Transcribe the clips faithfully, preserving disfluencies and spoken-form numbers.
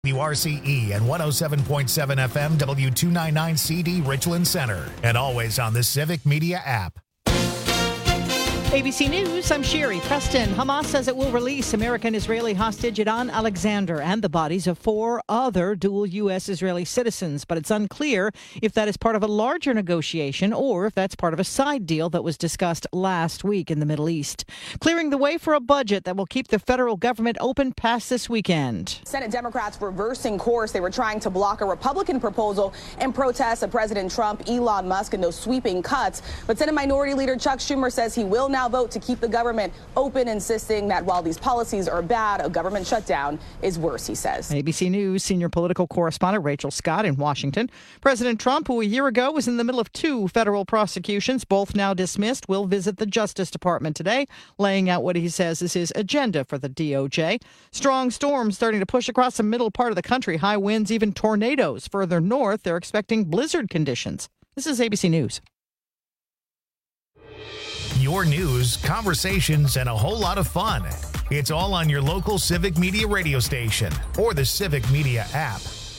W R C E and one oh seven point seven F M W two ninety-nine C D Richland Center, and always on the Civic Media app. A B C News, I'm Sherry Preston. Hamas says it will release American-Israeli hostage Idan Alexander and the bodies of four other dual U S Israeli citizens, but it's unclear if that is part of a larger negotiation or if that's part of a side deal that was discussed last week in the Middle East. Clearing the way for a budget that will keep the federal government open past this weekend. Senate Democrats reversing course. They were trying to block a Republican proposal in protest of President Trump, Elon Musk, and those sweeping cuts. But Senate Minority Leader Chuck Schumer says he will now vote to keep the government open, insisting that while these policies are bad, a government shutdown is worse, he says. A B C News senior political correspondent Rachel Scott in Washington. President Trump, who a year ago was in the middle of two federal prosecutions, both now dismissed, will visit the Justice Department today, laying out what he says is his agenda for the D O J. Strong storms starting to push across the middle part of the country. High winds, even tornadoes. Further north, they're expecting blizzard conditions. This is A B C News. Your news, conversations, and a whole lot of fun. It's all on your local Civic Media radio station or the Civic Media app.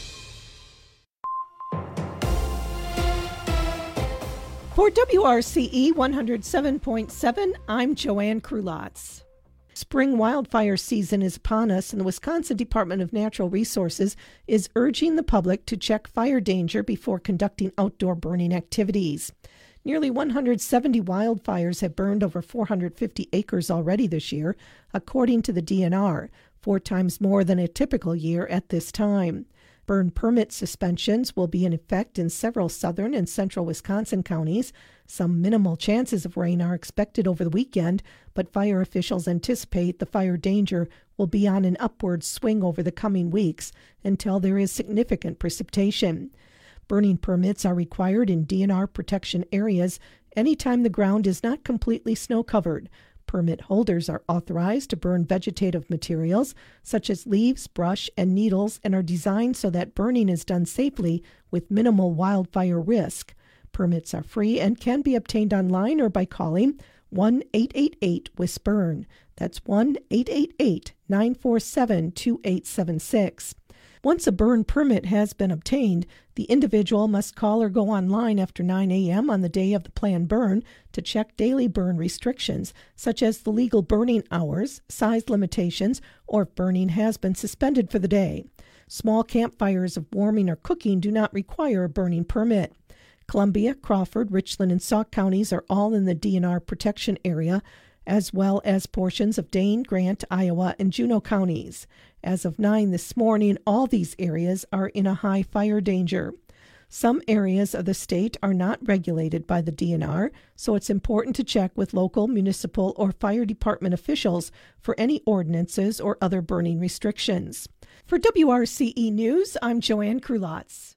For W R C E one oh seven point seven, I'm Joanne Krulotz. Spring wildfire season is upon us, and the Wisconsin Department of Natural Resources is urging the public to check fire danger before conducting outdoor burning activities. Nearly one hundred seventy wildfires have burned over four hundred fifty acres already this year, according to the D N R, four times more than a typical year at this time. Burn permit suspensions will be in effect in several southern and central Wisconsin counties. Some minimal chances of rain are expected over the weekend, but fire officials anticipate the fire danger will be on an upward swing over the coming weeks until there is significant precipitation. Burning permits are required in D N R protection areas anytime the ground is not completely snow-covered. Permit holders are authorized to burn vegetative materials such as leaves, brush, and needles, and are designed so that burning is done safely with minimal wildfire risk. Permits are free and can be obtained online or by calling one eight eight eight W I S burn. That's one eight eight eight, nine four seven, two eight seven six. Once a burn permit has been obtained, the individual must call or go online after nine a.m. on the day of the planned burn to check daily burn restrictions, such as the legal burning hours, size limitations, or if burning has been suspended for the day. Small campfires of warming or cooking do not require a burning permit. Columbia, Crawford, Richland, and Sauk counties are all in the D N R protection area, as well as portions of Dane, Grant, Iowa, and Juneau counties. As of nine this morning, all these areas are in a high fire danger. Some areas of the state are not regulated by the D N R, so it's important to check with local, municipal, or fire department officials for any ordinances or other burning restrictions. For W R C E News, I'm Joanne Krulotz.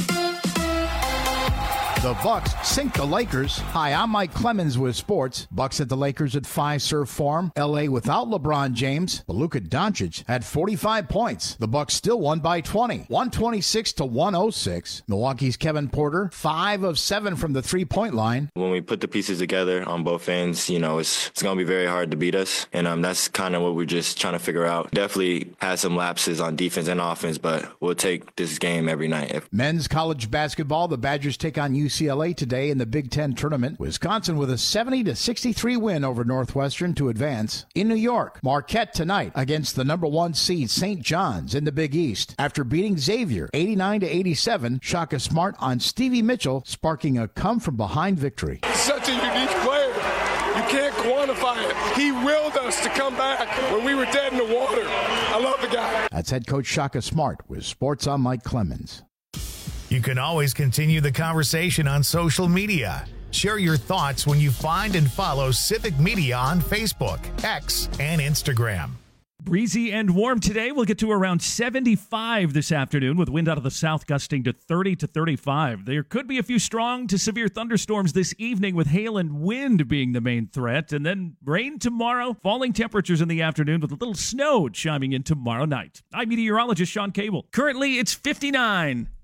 The Bucks sink the Lakers. Hi, I'm Mike Clemens with sports. Bucks at the Lakers at Fiserv Forum. L A without LeBron James, but Luka Doncic had forty-five points. The Bucks still won by twenty, one twenty-six to one oh six. Milwaukee's Kevin Porter, five of seven from the three-point line. When we put the pieces together on both ends, you know, it's it's going to be very hard to beat us, and um, that's kind of what we're just trying to figure out. Definitely had some lapses on defense and offense, but we'll take this game every night. Men's college basketball, the Badgers take on U C L A today in the Big Ten tournament. Wisconsin with a seventy to sixty-three win over Northwestern to advance. In New York, Marquette tonight against the number one seed Saint John's in the Big East. After beating Xavier eighty-nine to eighty-seven, Shaka Smart on Stevie Mitchell, sparking a come-from-behind victory. He's such a unique player. You can't quantify it. He willed us to come back when we were dead in the water. I love the guy. That's head coach Shaka Smart with Sports on Mike Clemens. You can always continue the conversation on social media. Share your thoughts when you find and follow Civic Media on Facebook, X, and Instagram. Breezy and warm today. We'll get to around seventy-five this afternoon with wind out of the south gusting to thirty to thirty-five. There could be a few strong to severe thunderstorms this evening with hail and wind being the main threat. And then rain tomorrow, falling temperatures in the afternoon with a little snow chiming in tomorrow night. I'm meteorologist Sean Cable. Currently, it's fifty-nine.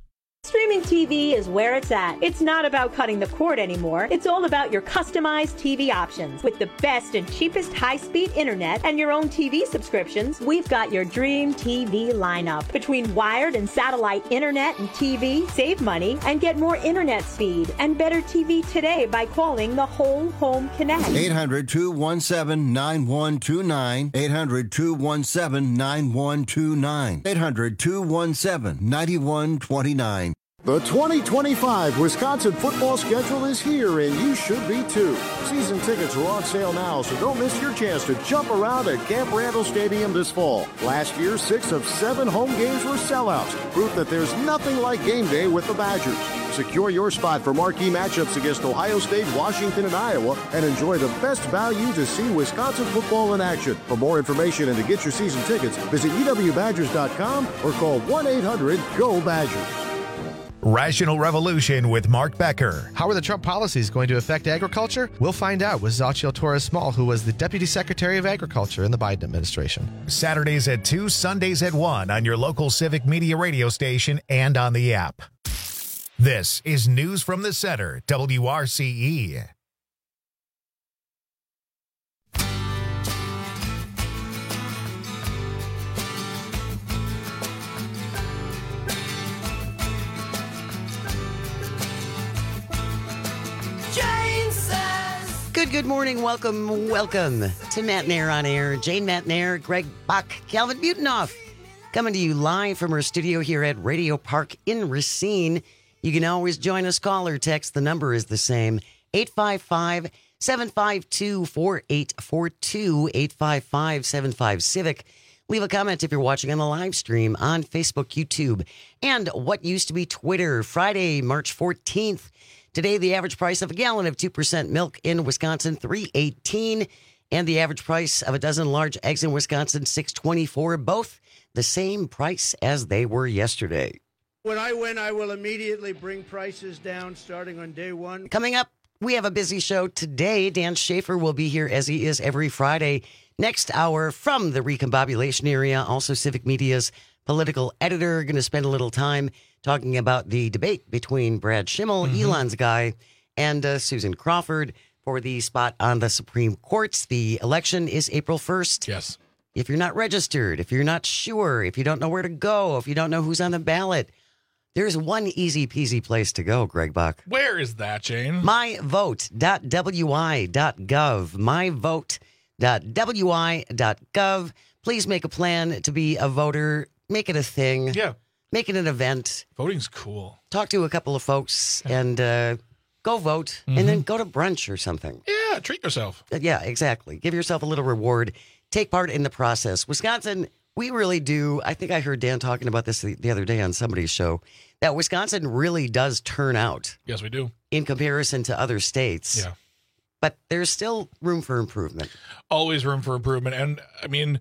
Streaming T V is where it's at. It's not about cutting the cord anymore. It's all about your customized T V options. With the best and cheapest high-speed internet and your own T V subscriptions, we've got your dream T V lineup. Between wired and satellite internet and T V, save money and get more internet speed and better T V today by calling the Whole Home Connect. eight hundred, two one seven, nine one two nine. eight hundred, two one seven, nine one two nine. eight hundred, two one seven, nine one two nine. The twenty twenty-five Wisconsin football schedule is here, and you should be too. Season tickets are on sale now, so don't miss your chance to jump around at Camp Randall Stadium this fall. Last year, six of seven home games were sellouts, proof that there's nothing like game day with the Badgers. Secure your spot for marquee matchups against Ohio State, Washington, and Iowa, and enjoy the best value to see Wisconsin football in action. For more information and to get your season tickets, visit E W Badgers dot com or call one eight hundred G O Badgers. Rational Revolution with Mark Becker. How are the Trump policies going to affect agriculture? We'll find out with Xochitl Torres-Small, who was the Deputy Secretary of Agriculture in the Biden administration. Saturdays at two, Sundays at one on your local Civic Media radio station and on the app. This is News from the Center, W R C E. Good, good morning. Welcome, welcome to Matt Nair on Air. Jane Matt Nair, Greg Bach, Calvin Butenoff, coming to you live from our studio here at Radio Park in Racine. You can always join us, call or text. The number is the same, eight five five, seven five two, four eight four two, eight five five, seven five, Civic. Leave a comment if you're watching on the live stream on Facebook, YouTube, and what used to be Twitter. Friday, March fourteenth. Today, the average price of a gallon of two percent milk in Wisconsin, three eighteen, and the average price of a dozen large eggs in Wisconsin, six twenty-four, both the same price as they were yesterday. When I win, I will immediately bring prices down starting on day one. Coming up, we have a busy show today. Dan Schaefer will be here as he is every Friday. Next hour from the recombobulation area, also Civic Media's political editor, going to spend a little time talking about the debate between Brad Schimmel, mm-hmm. Elon's guy, and uh, Susan Crawford for the spot on the Supreme Court. The election is April first. Yes. If you're not registered, if you're not sure, if you don't know where to go, if you don't know who's on the ballot, there's one easy peasy place to go, Greg Bach. Where is that, Jane? my vote dot w i dot gov. my vote dot w i dot gov. Please make a plan to be a voter. Make it a thing. Yeah. Make it an event. Voting's cool. Talk to a couple of folks and uh, go vote, mm-hmm. and then go to brunch or something. Yeah, treat yourself. Uh, yeah, exactly. Give yourself a little reward. Take part in the process. Wisconsin, we really do. I think I heard Dan talking about this the, the other day on somebody's show, that Wisconsin really does turn out. Yes, we do. In comparison to other states. Yeah. But there's still room for improvement. Always room for improvement. And, I mean,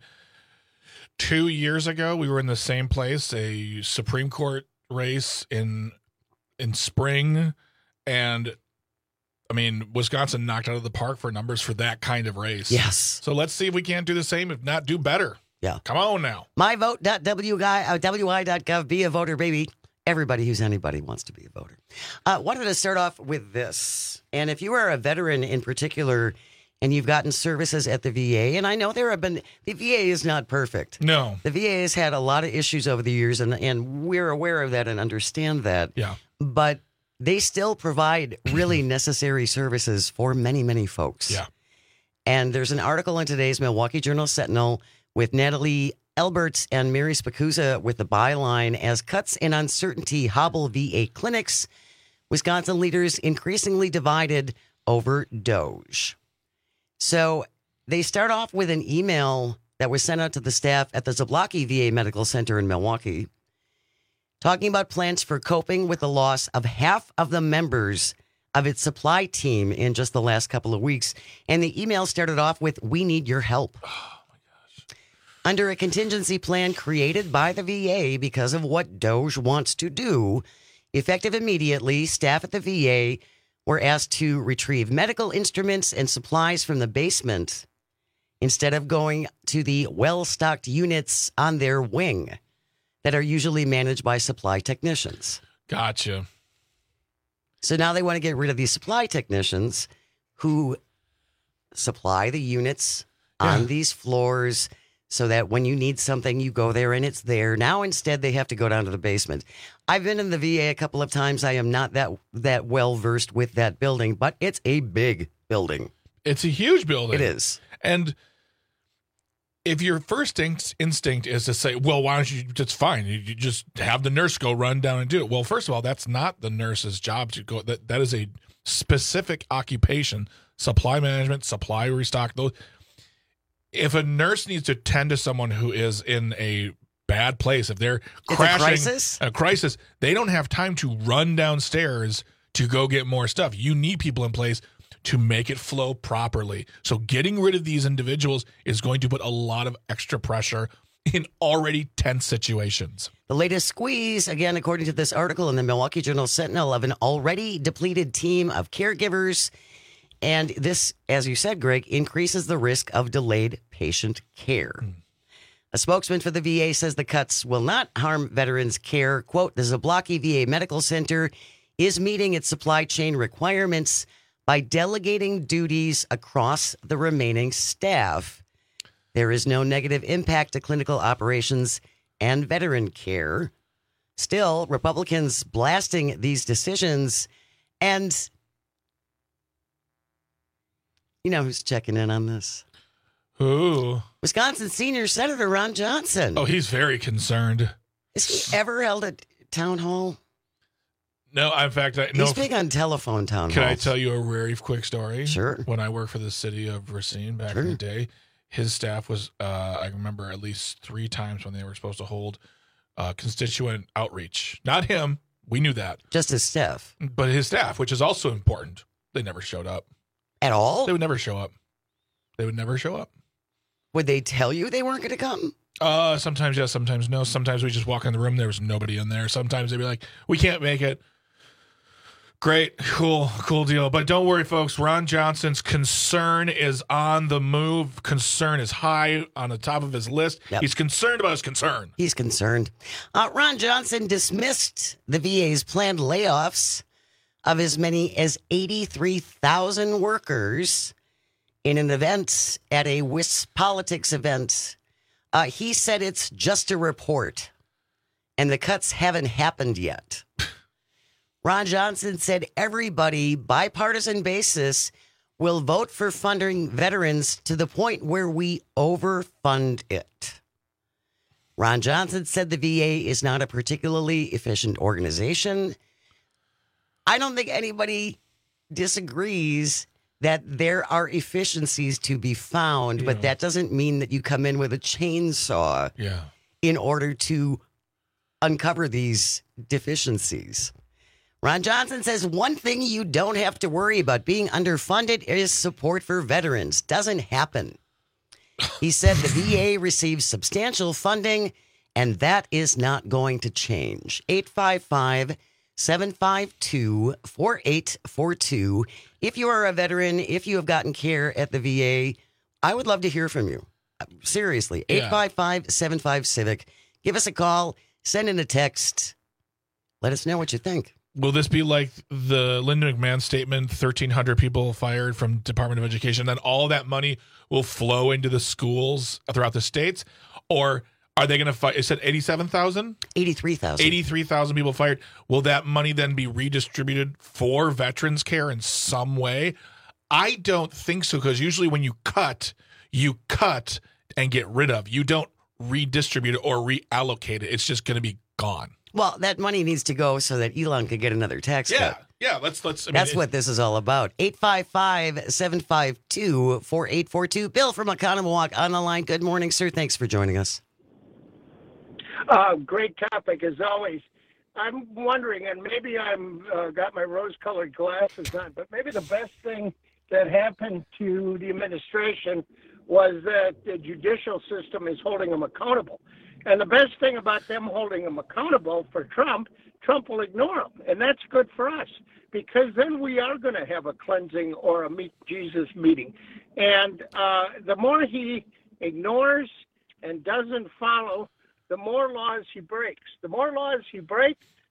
two years ago, we were in the same place, a Supreme Court race in in spring, and I mean, Wisconsin knocked out of the park for numbers for that kind of race. Yes. So let's see if we can't do the same, if not do better. Yeah. Come on now. my vote dot w i dot gov. Be a voter, baby. Everybody who's anybody wants to be a voter. Uh, wanted to start off with this. And if you are a veteran in particular, and you've gotten services at the V A, and I know there have been, the V A is not perfect. No. The V A has had a lot of issues over the years, and, and we're aware of that and understand that. Yeah. But they still provide really necessary services for many, many folks. Yeah. And there's an article in today's Milwaukee Journal-Sentinel with Natalie Elberts and Mary Spicuzza with the byline, as cuts and uncertainty hobble V A clinics, Wisconsin leaders increasingly divided over Doge. So they start off with an email that was sent out to the staff at the Zablocki V A Medical Center in Milwaukee, talking about plans for coping with the loss of half of the members of its supply team in just the last couple of weeks. And the email started off with, "We need your help." Oh, my gosh. Under a contingency plan created by the V A because of what Doge wants to do, effective immediately, staff at the V A were asked to retrieve medical instruments and supplies from the basement instead of going to the well-stocked units on their wing that are usually managed by supply technicians. Gotcha. So now they want to get rid of these supply technicians who supply the units yeah. on these floors so that when you need something, you go there and it's there. Now, instead, they have to go down to the basement. I've been in the V A a couple of times. I am not that that well versed with that building, but it's a big building. It's a huge building. It is. And if your first instinct, instinct is to say, well, why don't you, it's fine. You, you just have the nurse go run down and do it. Well, first of all, that's not the nurse's job to go. That That is a specific occupation, supply management, supply restock. Those. If a nurse needs to tend to someone who is in a bad place, if they're it's crashing, a crisis? a crisis, they don't have time to run downstairs to go get more stuff. You need people in place to make it flow properly. So getting rid of these individuals is going to put a lot of extra pressure in already tense situations. The latest squeeze, again, according to this article in the Milwaukee Journal Sentinel, of an already depleted team of caregivers. And this, as you said, Greg, increases the risk of delayed patient care. Mm. A spokesman for the V A says the cuts will not harm veterans' care. Quote, the Zablocki V A Medical Center is meeting its supply chain requirements by delegating duties across the remaining staff. There is no negative impact to clinical operations and veteran care. Still, Republicans blasting these decisions. And you know who's checking in on this? Who? Wisconsin senior Senator Ron Johnson. Oh, he's very concerned. Has he ever held a town hall? No, in fact, I, no. He's big on telephone town Can halls. I tell you a very quick story? Sure. When I worked for the city of Racine back Sure. in the day, his staff was, uh, I remember at least three times when they were supposed to hold uh, constituent outreach. Not him. We knew that. Just his staff. But his staff, which is also important. They never showed up. At all? They would never show up. They would never show up. Would they tell you they weren't going to come? Uh, sometimes yes, sometimes no. Sometimes we just walk in the room, there was nobody in there. Sometimes they'd be like, we can't make it. Great, cool, cool deal. But don't worry, folks. Ron Johnson's concern is on the move. Concern is high on the top of his list. Yep. He's concerned about his concern. He's concerned. Uh, Ron Johnson dismissed the V A's planned layoffs of as many as eighty-three thousand workers in an event at a WisPolitics event. Uh, he said it's just a report, and the cuts haven't happened yet. Ron Johnson said everybody, bipartisan basis, will vote for funding veterans to the point where we overfund it. Ron Johnson said the V A is not a particularly efficient organization. I don't think anybody disagrees that there are efficiencies to be found, yeah. but that doesn't mean that you come in with a chainsaw yeah. in order to uncover these deficiencies. Ron Johnson says one thing you don't have to worry about being underfunded is support for veterans. Doesn't happen. He said the V A receives substantial funding, and that is not going to change. eight five five, seven five two, four eight four two. If you are a veteran, if you have gotten care at the V A, I would love to hear from you. Seriously, eight five five, seven five, CIVIC. Give us a call, send in a text. Let us know what you think. Will this be like the Linda McMahon statement, thirteen hundred people fired from Department of Education, then all that money will flow into the schools throughout the states? Or are they going to fight? It said eighty-seven thousand? eighty-three thousand. eighty-three thousand people fired. Will that money then be redistributed for veterans care in some way? I don't think so, because usually when you cut, you cut and get rid of. You don't redistribute it or reallocate it. It's just going to be gone. Well, that money needs to go so that Elon could get another tax yeah, cut. Yeah, let's let's. I mean, That's what this is all about. eight five five, seven five two, four eight four two. Bill from Oconomowoc on the line. Good morning, sir. Thanks for joining us. Uh, great topic as always. I'm wondering, and maybe I'm uh, got my rose-colored glasses on, but maybe the best thing that happened to the administration was that the judicial system is holding them accountable. And the best thing about them holding them accountable for Trump, Trump will ignore them. And that's good for us, because then we are going to have a cleansing or a meet Jesus meeting. And uh, the more he ignores and doesn't follow, the more laws he breaks. The more laws he breaks,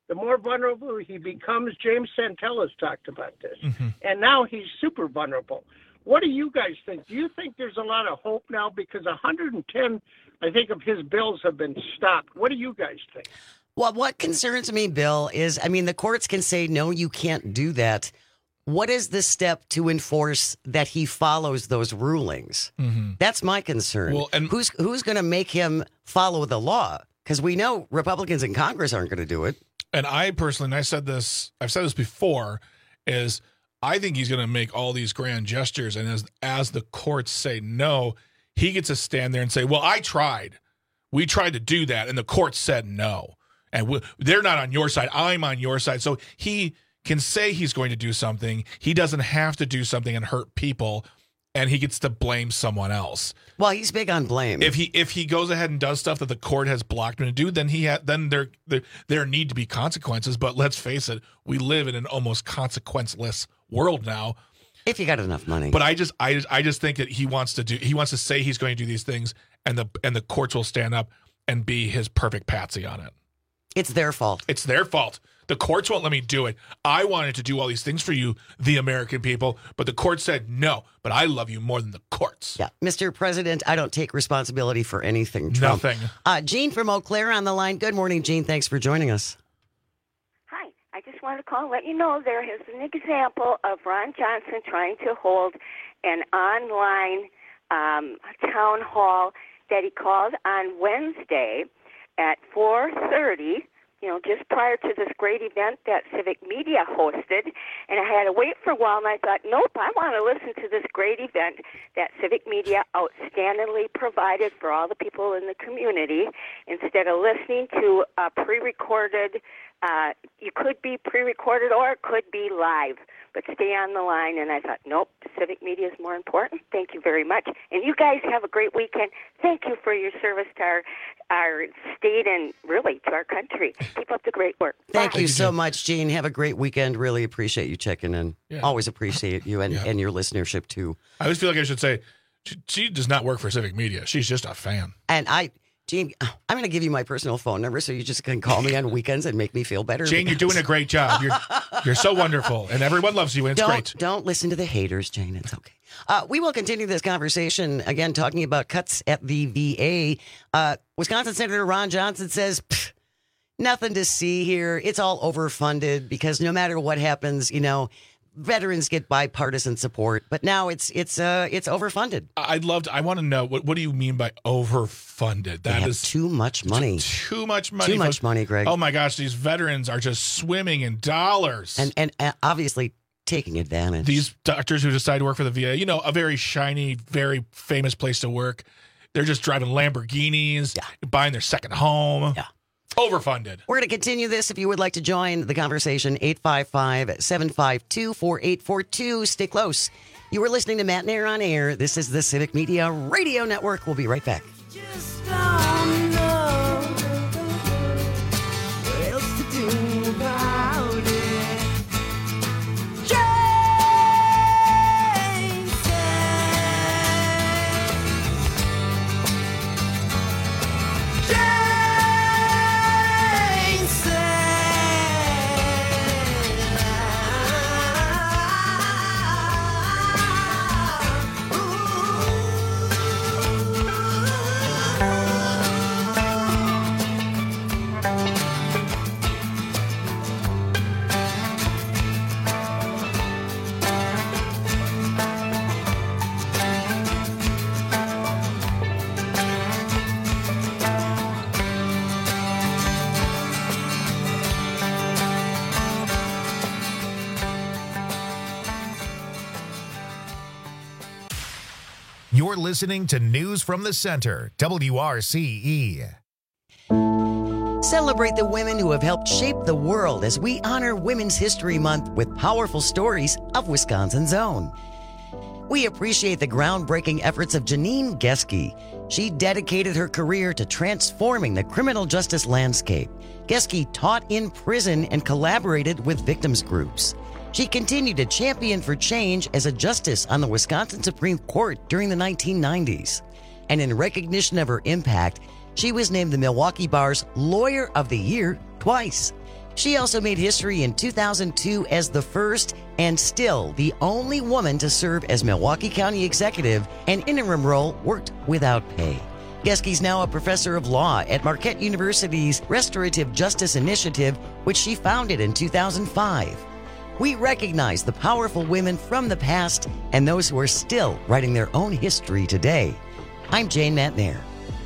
the more vulnerable he becomes. James Santella's talked about this. Mm-hmm. And now he's super vulnerable. What do you guys think? Do you think there's a lot of hope now? Because one hundred ten, I think, of his bills have been stopped. What do you guys think? Well, what concerns me, Bill, is, I mean, the courts can say, no, you can't do that. What is the step to enforce that he follows those rulings? Mm-hmm. That's my concern. Well, and who's who's going to make him follow the law? Because we know Republicans in Congress aren't going to do it. And I personally, and I said this, I've said this before, is I think he's going to make all these grand gestures, and as as the courts say no, he gets to stand there and say, well, I tried. We tried to do that, and the court said no. And we, they're not on your side. I'm on your side. So he can say he's going to do something. He doesn't have to do something and hurt people, and he gets to blame someone else. Well, he's big on blame. If he if he goes ahead and does stuff that the court has blocked him to do, then he ha- then there, there there need to be consequences. But let's face it, we live in an almost consequenceless world now. If you got enough money. But I just I just I just think that he wants to do he wants to say he's going to do these things, and the and the courts will stand up and be his perfect patsy on it. It's their fault. It's their fault. The courts won't let me do it. I wanted to do all these things for you, the American people, but the court said no. But I love you more than the courts. Yeah, Mister President, I don't take responsibility for anything, Trump. Nothing. Uh, Jean from Eau Claire on the line. Good morning, Jean. Thanks for joining us. Hi. I just wanted to call and let you know there is an example of Ron Johnson trying to hold an online um, town hall that he called on Wednesday at four thirty, you know, just prior to this great event that Civic Media hosted. And I had to wait for a while, and I thought, nope, I want to listen to this great event that Civic Media outstandingly provided for all the people in the community instead of listening to a pre-recorded, uh, you could be pre-recorded or it could be live, but stay on the line. And I thought, nope, Civic Media is more important. Thank you very much. And you guys have a great weekend. Thank you for your service to our, our state and really to our country. Keep up the great work. Thank Bye. you so much, Jean. Have a great weekend. Really appreciate you checking in. Yeah. Always appreciate you and, Yeah. and your listenership, too. I always feel like I should say, she, she does not work for Civic Media. She's just a fan. And I, Jean, I'm going to give you my personal phone number so you just can call me on weekends and make me feel better. Jane, you're doing a great job. You're you're so wonderful, and everyone loves you, and it's don't, great. Don't listen to the haters, Jane. It's okay. Uh, we will continue this conversation, again, talking about cuts at the V A. Uh, Wisconsin Senator Ron Johnson says, nothing to see here. It's all overfunded because no matter what happens, you know, veterans get bipartisan support, but now it's it's uh it's overfunded. I'd love to. I want to know what what do you mean by overfunded? They That have is too much money. Too much money. Too much money, Greg. Oh my gosh, these veterans are just swimming in dollars. And and uh, obviously taking advantage. These doctors who decide to work for the V A, you know, a very shiny, very famous place to work. They're just driving Lamborghinis, Yeah. buying their second home. Yeah. Overfunded. We're going to continue this. If you would like to join the conversation, eight five five, seven five two, four eight four two. Stay close. You are listening to Matt Nair on Air. This is the Civic Media Radio Network. We'll be right back. Just don't know what else to do about it. Jane said, Jane You're listening to News from the Center, W R C E. Celebrate the women who have helped shape the world as we honor Women's History Month with powerful stories of Wisconsin's own. We appreciate the groundbreaking efforts of Janine Geske. She dedicated her career to transforming the criminal justice landscape. Geske taught in prison and collaborated with victims groups. She continued to champion for change as a justice on the Wisconsin Supreme Court during the nineteen nineties. And in recognition of her impact, she was named the Milwaukee Bar's Lawyer of the Year twice. She also made history in two thousand two as the first and still the only woman to serve as Milwaukee County Executive, an interim role worked without pay. Geske now a professor of law at Marquette University's Restorative Justice Initiative, which she founded in two thousand five. We recognize the powerful women from the past and those who are still writing their own history today. I'm Jane Matnair.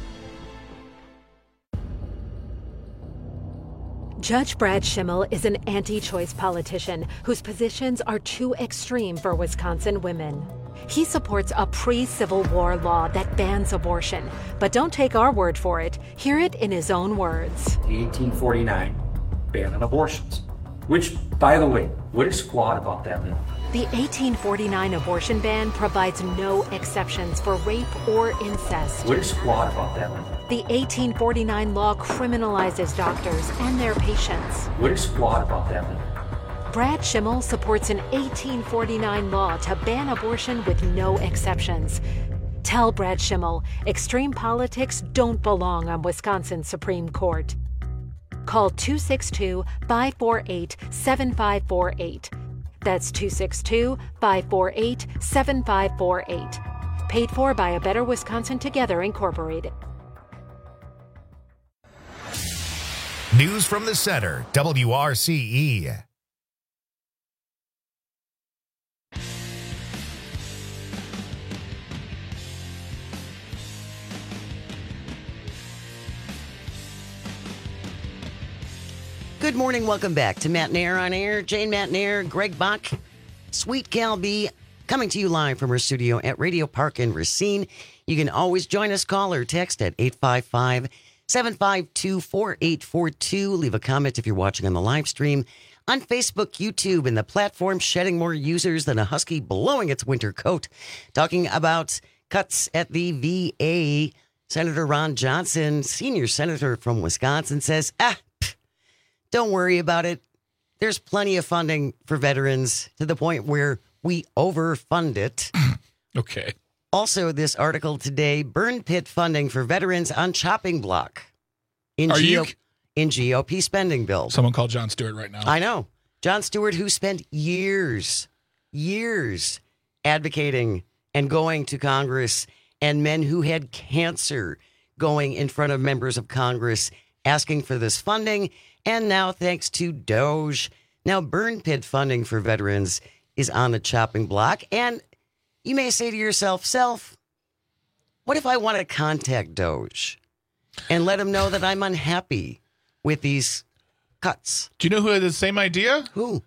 Judge Brad Schimmel is an anti-choice politician whose positions are too extreme for Wisconsin women. He supports a pre-Civil War law that bans abortion. But don't take our word for it. Hear it in his own words. The eighteen forty-nine ban on abortions, which, by the way, what is flawed about that law? The eighteen forty-nine abortion ban provides no exceptions for rape or incest. What is flawed about that law? The eighteen forty-nine law criminalizes doctors and their patients. What is flawed about that law? Brad Schimmel supports an eighteen forty-nine law to ban abortion with no exceptions. Tell Brad Schimmel extreme politics don't belong on Wisconsin's Supreme Court. Call two six two, five four eight, seven five four eight. That's two six two, five four eight, seven five four eight. Paid for by A Better Wisconsin Together, Incorporated. News from the Center, W R C E. Good morning. Welcome back to Matnair on Air. Jane Matnair, Greg Bach, Sweet Gal B, coming to you live from our studio at Radio Park in Racine. You can always join us. Call or text at eight five five, seven five two, four eight four two. Leave a comment if you're watching on the live stream on Facebook, YouTube, and the platform shedding more users than a husky blowing its winter coat. Talking about cuts at the V A, Senator Ron Johnson, senior senator from Wisconsin, says, ah, don't worry about it. There's plenty of funding for veterans to the point where we overfund it. Okay. Also, this article today, burn pit funding for veterans on chopping block in, Are G O- you... in G O P spending bill. Someone called Jon Stewart right now. I know. Jon Stewart, who spent years, years advocating and going to Congress, and men who had cancer going in front of members of Congress asking for this funding. And now, thanks to Doge, now burn pit funding for veterans is on the chopping block. And you may say to yourself, self, what if I want to contact Doge and let him know that I'm unhappy with these cuts? Do you know who had the same idea? Who?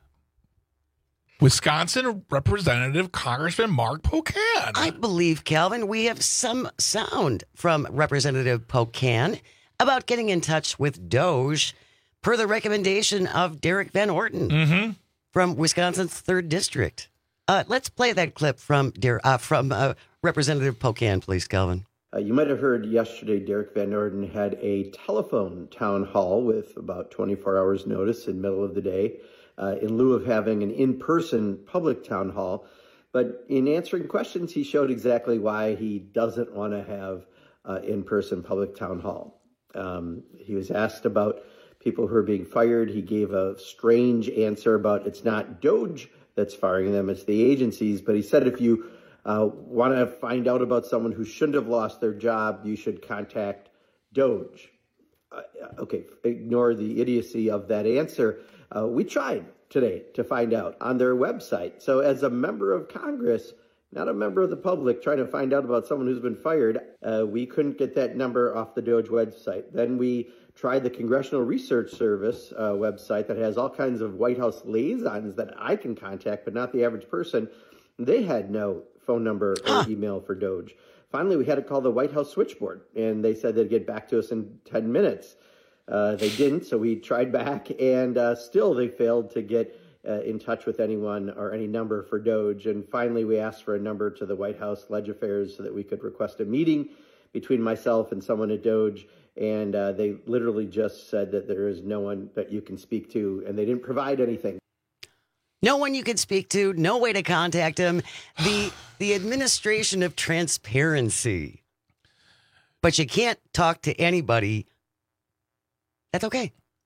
Wisconsin Representative Congressman Mark Pocan. I believe, Calvin, we have some sound from Representative Pocan about getting in touch with Doge per the recommendation of Derek Van Orton mm-hmm. from Wisconsin's third District. Uh, let's play that clip from Der- uh, from uh, Representative Pocan, please, Calvin. Uh, you might have heard yesterday Derek Van Orden had a telephone town hall with about twenty-four hours notice in the middle of the day uh, in lieu of having an in-person public town hall. But in answering questions, he showed exactly why he doesn't want to have uh, in-person public town hall. Um, he was asked about people who are being fired. He gave a strange answer about it's not Doge that's firing them, it's the agencies. But he said if you uh, want to find out about someone who shouldn't have lost their job, you should contact Doge. Uh, okay, ignore the idiocy of that answer. Uh, we tried today to find out on their website. So as a member of Congress, not a member of the public, trying to find out about someone who's been fired, uh, we couldn't get that number off the Doge website. Then we tried the Congressional Research Service uh, website that has all kinds of White House liaisons that I can contact, but not the average person. They had no phone number or email for Doge. Finally, we had to call the White House switchboard, and they said they'd get back to us in ten minutes. Uh, they didn't, so we tried back, and uh, still they failed to get uh, in touch with anyone or any number for Doge. And finally, we asked for a number to the White House Leg Affairs so that we could request a meeting between myself and someone at Doge. And uh, they literally just said that there is no one that you can speak to, and they didn't provide anything. No one you can speak to, no way to contact him. The the administration of transparency. But you can't talk to anybody. That's okay.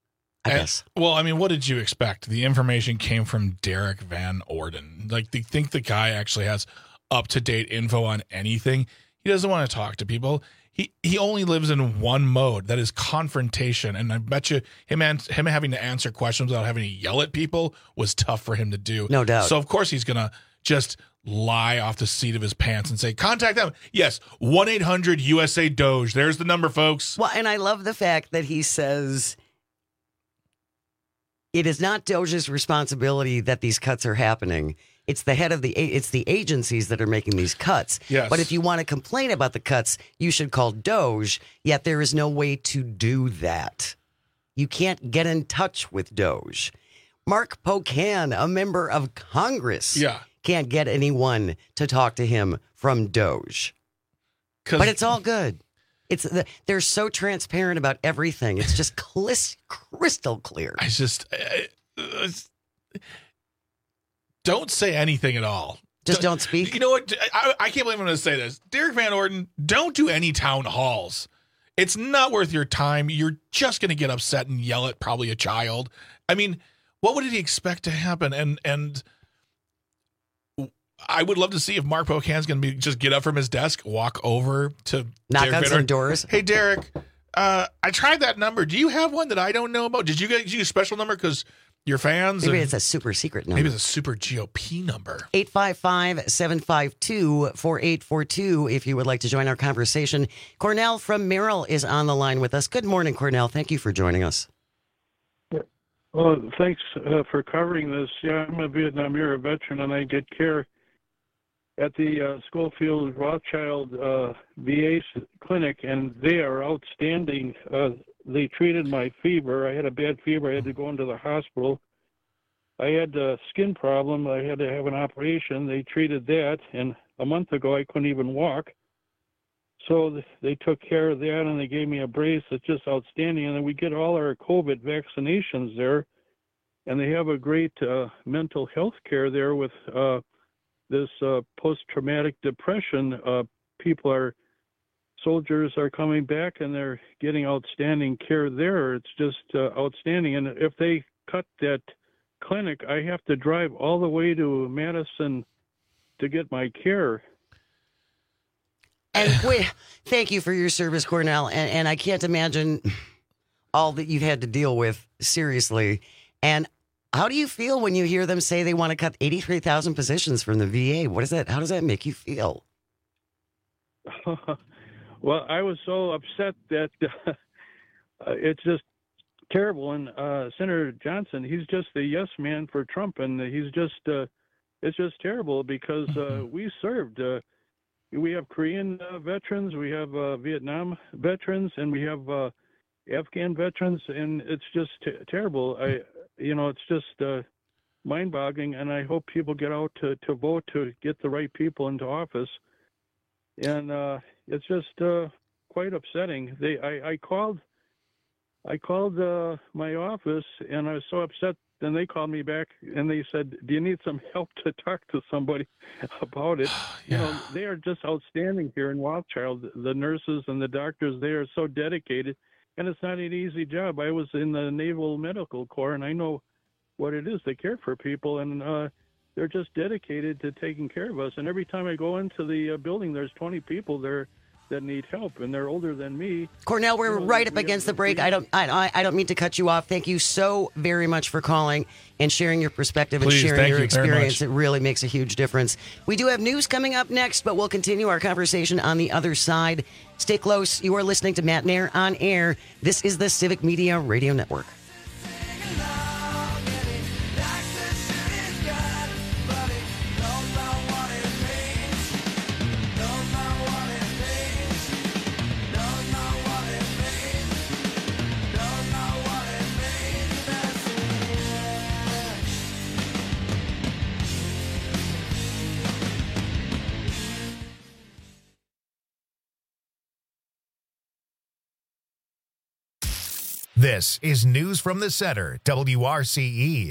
I And- guess. Well, I mean, what did you expect? The information came from Derek Van Orden. Like, they think the guy actually has up-to-date info on anything. He doesn't want to talk to people. He he only lives in one mode, that is confrontation. And I bet you him and him having to answer questions without having to yell at people was tough for him to do. No doubt. So of course he's gonna just lie off the seat of his pants and say, contact them. Yes, one eight hundred U S A Doge. There's the number, folks. Well, and I love the fact that he says it is not Doge's responsibility that these cuts are happening. It's the head of the it's the agencies that are making these cuts. Yes. But if you want to complain about the cuts, you should call Doge. Yet there is no way to do that. You can't get in touch with Doge. Mark Pocan, a member of Congress, Yeah. can't get anyone to talk to him from Doge. But it's all good. It's the, they're so transparent about everything. It's just clis- crystal clear. I just I, I, don't say anything at all. Just don't speak. You know what? I, I can't believe I'm going to say this. Derek Van Orden, don't do any town halls. It's not worth your time. You're just going to get upset and yell at probably a child. I mean, what would he expect to happen? And and I would love to see if Mark Pocan's going to be just get up from his desk, walk over to Knock Derek on Van some Orden. doors. Hey, Derek, uh, I tried that number. Do you have one that I don't know about? Did you get use a special number because you're fans? Maybe and- it's a super secret number. Maybe it's a super G O P number. eight five five, seven five two, four eight four two if you would like to join our conversation. Cornell from Merrill is on the line with us. Good morning, Cornell. Thank you for joining us. Well, thanks uh, for covering this. Yeah, I'm a Vietnam era veteran, and I get care at the uh, Schofield Rothschild uh, V A clinic, and they are outstanding. Uh, they treated my fever. I had a bad fever. I had to go into the hospital. I had a skin problem. I had to have an operation. They treated that, and a month ago I couldn't even walk. So th- they took care of that, and they gave me a brace. It's just outstanding. And then we get all our COVID vaccinations there, and they have a great uh, mental health care there with uh, this uh, post-traumatic depression. Uh, people are, soldiers are coming back, and they're getting outstanding care there. It's just uh, outstanding. And if they cut that clinic, I have to drive all the way to Madison to get my care. And we, thank you for your service, Cornell. And, and I can't imagine all that you've had to deal with, seriously. And how do you feel when you hear them say they want to cut eighty-three thousand positions from the V A? What is that? How does that make you feel? Well, I was so upset that uh, it's just terrible. And uh, Senator Johnson, he's just the yes man for Trump, and he's just, uh, it's just terrible because uh, we served. Uh, we have Korean uh, veterans, we have uh, Vietnam veterans, and we have uh, Afghan veterans, and it's just t- terrible. I, you know, it's just uh, mind-boggling, and I hope people get out to, to vote to get the right people into office. And uh, it's just uh, quite upsetting. They, I, I called, I called uh, my office, and I was so upset. Then they called me back, and they said, "Do you need some help to talk to somebody about it?" Yeah. You know, they are just outstanding here in Rothschild. The nurses and the doctors, they are so dedicated, and it's not an easy job. I was in the Naval Medical Corps, and I know what it is to care for people, and uh, they're just dedicated to taking care of us. And every time I go into the uh, building, there's twenty people there that need help, and they're older than me. Cornell, we're You know, right up we against have- the break. I don't, I, I I don't mean to cut you off. Thank you so very much for calling and sharing your perspective and Please, sharing thank your you very experience. much. It really makes a huge difference. We do have news coming up next, but we'll continue our conversation on the other side. Stay close. You are listening to Matt Nair on Air. This is the Civic Media Radio Network. This is News from the Center, W R C E.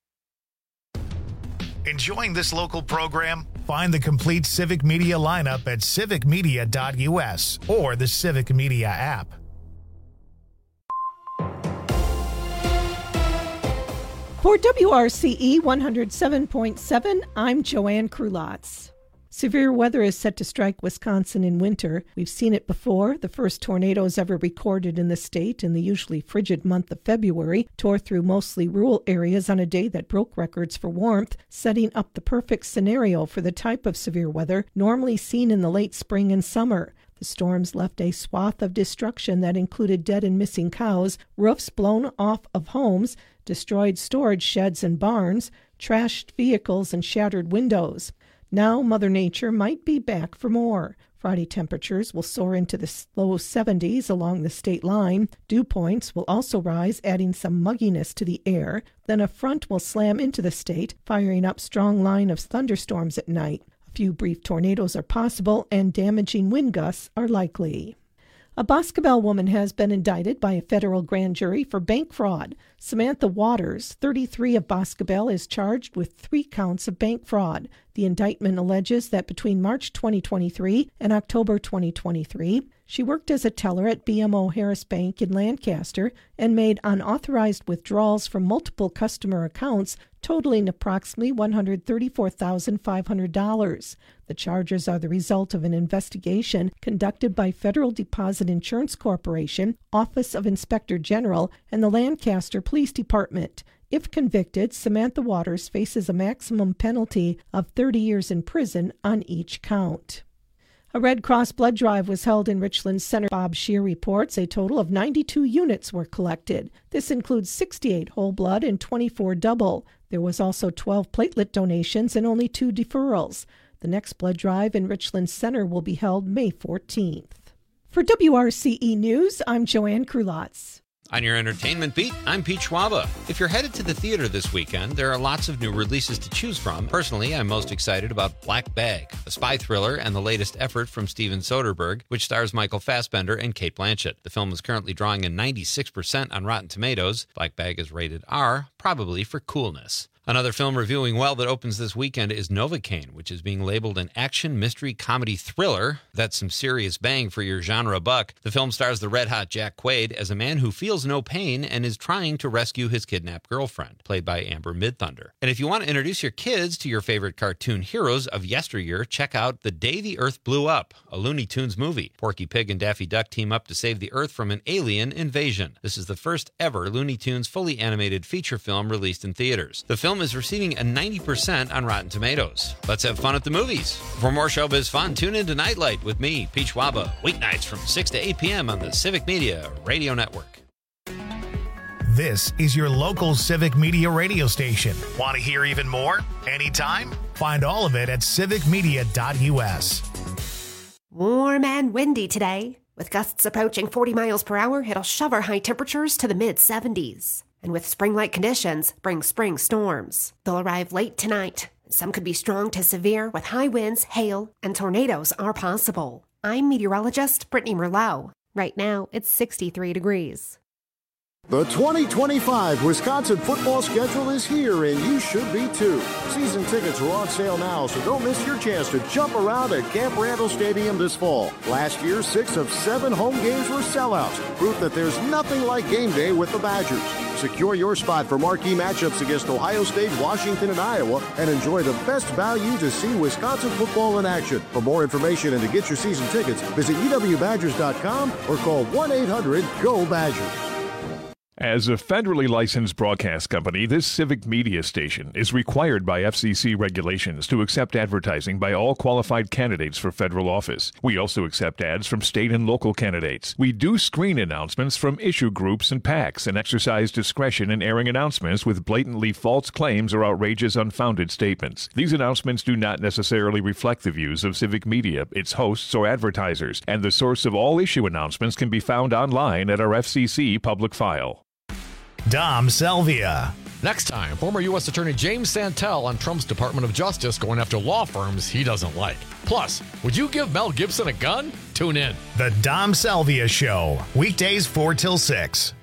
Enjoying this local program? Find the complete Civic Media lineup at civic media dot U S or the Civic Media app. For W R C E one oh seven point seven, I'm Joanne Krulotz. Severe weather is set to strike Wisconsin in winter. We've seen it before. The first tornadoes ever recorded in the state in the usually frigid month of February tore through mostly rural areas on a day that broke records for warmth, setting up the perfect scenario for the type of severe weather normally seen in the late spring and summer. The storms left a swath of destruction that included dead and missing cows, roofs blown off of homes, destroyed storage sheds and barns, trashed vehicles, and shattered windows. Now Mother Nature might be back for more. Friday temperatures will soar into the low seventies along the state line. Dew points will also rise, adding some mugginess to the air. Then a front will slam into the state, firing up strong line of thunderstorms at night. A few brief tornadoes are possible, and damaging wind gusts are likely. A Boscobel woman has been indicted by a federal grand jury for bank fraud. Samantha Waters, thirty-three, of Boscobel, is charged with three counts of bank fraud. The indictment alleges that between March twenty twenty-three and October twenty twenty-three, she worked as a teller at B M O Harris Bank in Lancaster and made unauthorized withdrawals from multiple customer accounts totaling approximately one hundred thirty-four thousand five hundred dollars. The charges are the result of an investigation conducted by Federal Deposit Insurance Corporation, Office of Inspector General, and the Lancaster Police Department. If convicted, Samantha Waters faces a maximum penalty of thirty years in prison on each count. A Red Cross blood drive was held in Richland Center. Bob Scheer reports a total of ninety-two units were collected. This includes sixty-eight whole blood and twenty-four double. There was also twelve platelet donations and only two deferrals. The next blood drive in Richland Center will be held May fourteenth. For W R C E News, I'm Joanne Krulotz. On your entertainment beat, I'm Pete Schwaba. If you're headed to the theater this weekend, there are lots of new releases to choose from. Personally, I'm most excited about Black Bag, a spy thriller and the latest effort from Steven Soderbergh, which stars Michael Fassbender and Cate Blanchett. The film is currently drawing a ninety-six percent on Rotten Tomatoes. Black Bag is rated R, probably for coolness. Another film reviewing well that opens this weekend is Novocaine, which is being labeled an action, mystery, comedy thriller. That's some serious bang for your genre buck. The film stars the red-hot Jack Quaid as a man who feels no pain and is trying to rescue his kidnapped girlfriend, played by Amber Midthunder. And if you want to introduce your kids to your favorite cartoon heroes of yesteryear, check out The Day the Earth Blew Up, a Looney Tunes movie. Porky Pig and Daffy Duck team up to save the Earth from an alien invasion. This is the first ever Looney Tunes fully animated feature film released in theaters. The film is receiving a ninety percent on Rotten Tomatoes. Let's have fun at the movies. For more showbiz fun, tune in to Nightlight with me, Pete Schwaba, weeknights from six to eight p.m. on the Civic Media Radio Network. This is your local Civic Media radio station. Want to hear even more? Anytime? Find all of it at civic media dot u s. Warm and windy today. With gusts approaching forty miles per hour, it'll shove our high temperatures to the mid seventies. And with spring-like conditions bring spring storms. They'll arrive late tonight. Some could be strong to severe with high winds, hail, and tornadoes are possible. I'm meteorologist Brittany Merlot. Right now, it's sixty-three degrees. The twenty twenty-five Wisconsin football schedule is here, and you should be too. Season tickets are on sale now, so don't miss your chance to jump around at Camp Randall Stadium this fall. Last year, six of seven home games were sellouts, proof that there's nothing like game day with the Badgers. Secure your spot for marquee matchups against Ohio State, Washington, and Iowa, and enjoy the best value to see Wisconsin football in action. For more information and to get your season tickets, visit e w badgers dot com or call one eight hundred G O Badgers. As a federally licensed broadcast company, this Civic Media station is required by F C C regulations to accept advertising by all qualified candidates for federal office. We also accept ads from state and local candidates. We do screen announcements from issue groups and PACs and exercise discretion in airing announcements with blatantly false claims or outrageous unfounded statements. These announcements do not necessarily reflect the views of Civic Media, its hosts, or advertisers, and the source of all issue announcements can be found online at our F C C public file. Dom Selvia. Next time, former U S Attorney James Santel on Trump's Department of Justice going after law firms he doesn't like. Plus, would you give Mel Gibson a gun? Tune in. The Dom Selvia Show, weekdays four till six.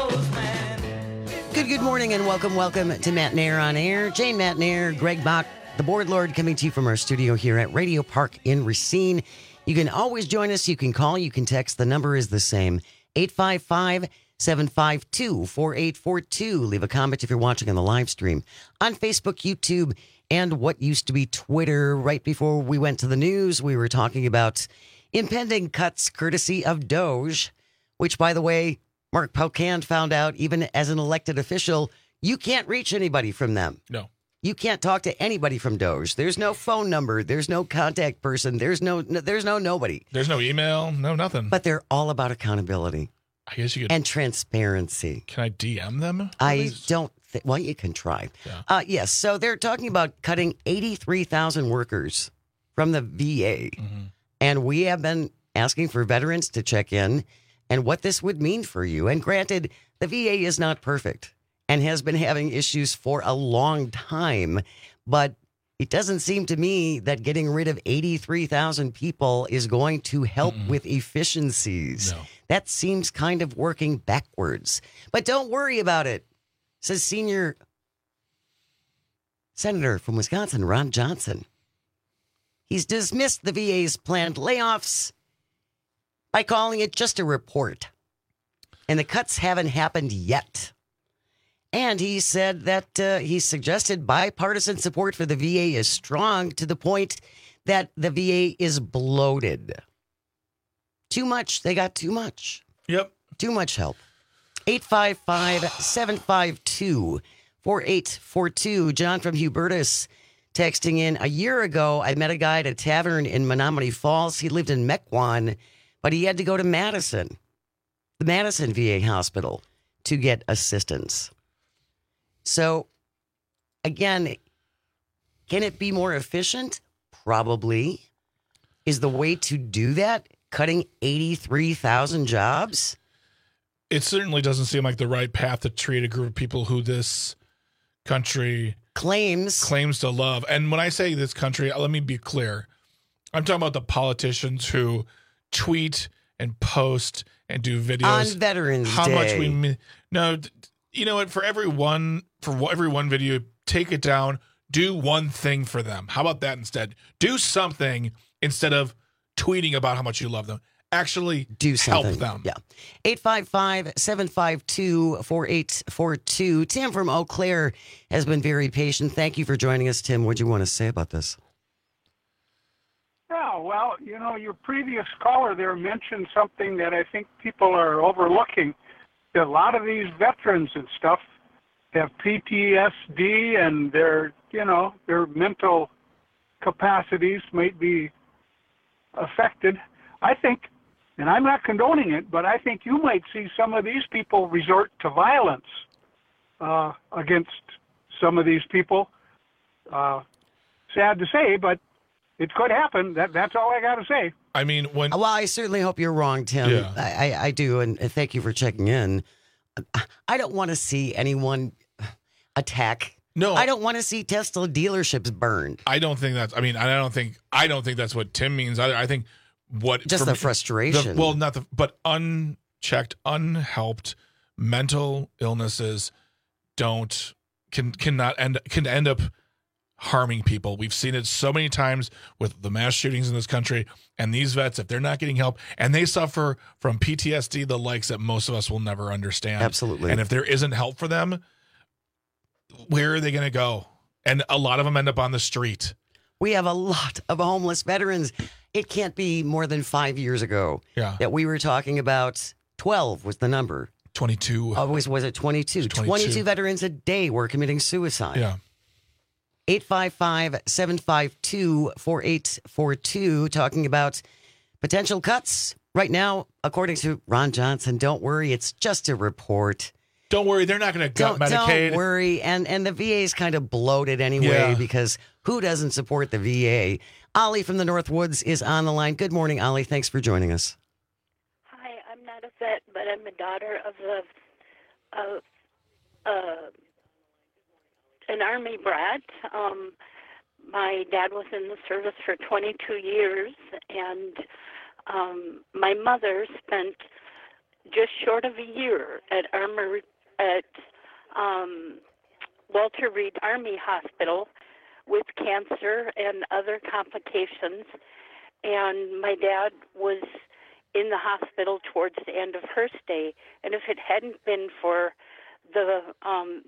Good, good morning and welcome, welcome to Matt Nair on Air. Jane Matt Nair, Greg Bach, the Board Lord, coming to you from our studio here at Radio Park in Racine. You can always join us. You can call. You can text. The number is the same, eight five five, seven five two, four eight four two. Leave a comment if you're watching on the live stream on Facebook, YouTube, and what used to be Twitter. Right before we went to the news, we were talking about impending cuts courtesy of Doge, which, by the way, Mark Pocan found out even as an elected official, you can't reach anybody from them. No. You can't talk to anybody from Doge. There's no phone number. There's no contact person. There's no, no there's no nobody. There's no email, no nothing. But they're all about accountability. I guess you could. And transparency. Can I D M them? I least? don't think, well, you can try. Yeah. Uh, yes, so they're talking about cutting eighty-three thousand workers from the V A. Mm-hmm. And we have been asking for veterans to check in and what this would mean for you. And granted, the V A is not perfect and has been having issues for a long time. But it doesn't seem to me that getting rid of eighty-three thousand people is going to help Mm-mm. with efficiencies. No. That seems kind of working backwards. But don't worry about it, says senior Senator from Wisconsin, Ron Johnson. He's dismissed the V A's planned layoffs by calling it just a report. And the cuts haven't happened yet. And he said that uh, he suggested bipartisan support for the V A is strong to the point that the V A is bloated. Too much. They got too much. Yep. Too much help. eight five five, seven five two, four eight four two. John from Hubertus texting in. A year ago, I met a guy at a tavern in Menomonee Falls. He lived in Mequon, but he had to go to Madison, the Madison V A hospital, to get assistance. So, again, can it be more efficient? Probably. Is the way to do that cutting eighty-three thousand jobs? It certainly doesn't seem like the right path to treat a group of people who this country claims claims to love. And when I say this country, let me be clear. I'm talking about the politicians who tweet and post and do videos on Veterans how Day. much we mean. No, you know what? For every one, for every one video, take it down. Do one thing for them. How about that instead? Do something instead of tweeting about how much you love them. Actually do something. Help them. Yeah. eight five five, seven five two, four eight four two. Tim from Eau Claire has been very patient. Thank you for joining us, Tim. What do you want to say about this? Yeah, well, you know, your previous caller there mentioned something that I think people are overlooking. A lot of these veterans and stuff have P T S D and their, you know, their mental capacities might be affected. I think, and I'm not condoning it, but I think you might see some of these people resort to violence uh, against some of these people. Uh, sad to say, but it could happen. That That's all I got to say. I mean, when... Well, I certainly hope you're wrong, Tim. Yeah. I, I, I do, and thank you for checking in. I don't want to see anyone attack. No. I don't want to see Tesla dealerships burned. I don't think that's, I mean, I don't think, I don't think that's what Tim means either. I think what... Just the me, frustration. The, well, not the, but unchecked, unhelped mental illnesses don't, can, cannot end, can end up harming people. We've seen it so many times with the mass shootings in this country, and these vets, if they're not getting help, and they suffer from P T S D, the likes that most of us will never understand. Absolutely. And if there isn't help for them, where are they going to go? And a lot of them end up on the street. We have a lot of homeless veterans. It can't be more than five years ago yeah. that we were talking about. twelve was the number. twenty-two. Oh, was, was it twenty-two? twenty-two? twenty-two veterans a day were committing suicide. Yeah. eight five five, seven five two, four eight four two, talking about potential cuts. Right now, according to Ron Johnson, don't worry, it's just a report. Don't worry, they're not going to gut don't, Medicaid. Don't worry, and, and the V A is kind of bloated anyway Yeah. because who doesn't support the V A? Ollie from the Northwoods is on the line. Good morning, Ollie. Thanks for joining us. Hi, I'm not a vet, but I'm a daughter of a, of uh, an Army brat. Um, my dad was in the service for twenty-two years, and um, my mother spent just short of a year at Armory at um, Walter Reed Army Hospital with cancer and other complications. And my dad was in the hospital towards the end of her stay. And if it hadn't been for the um,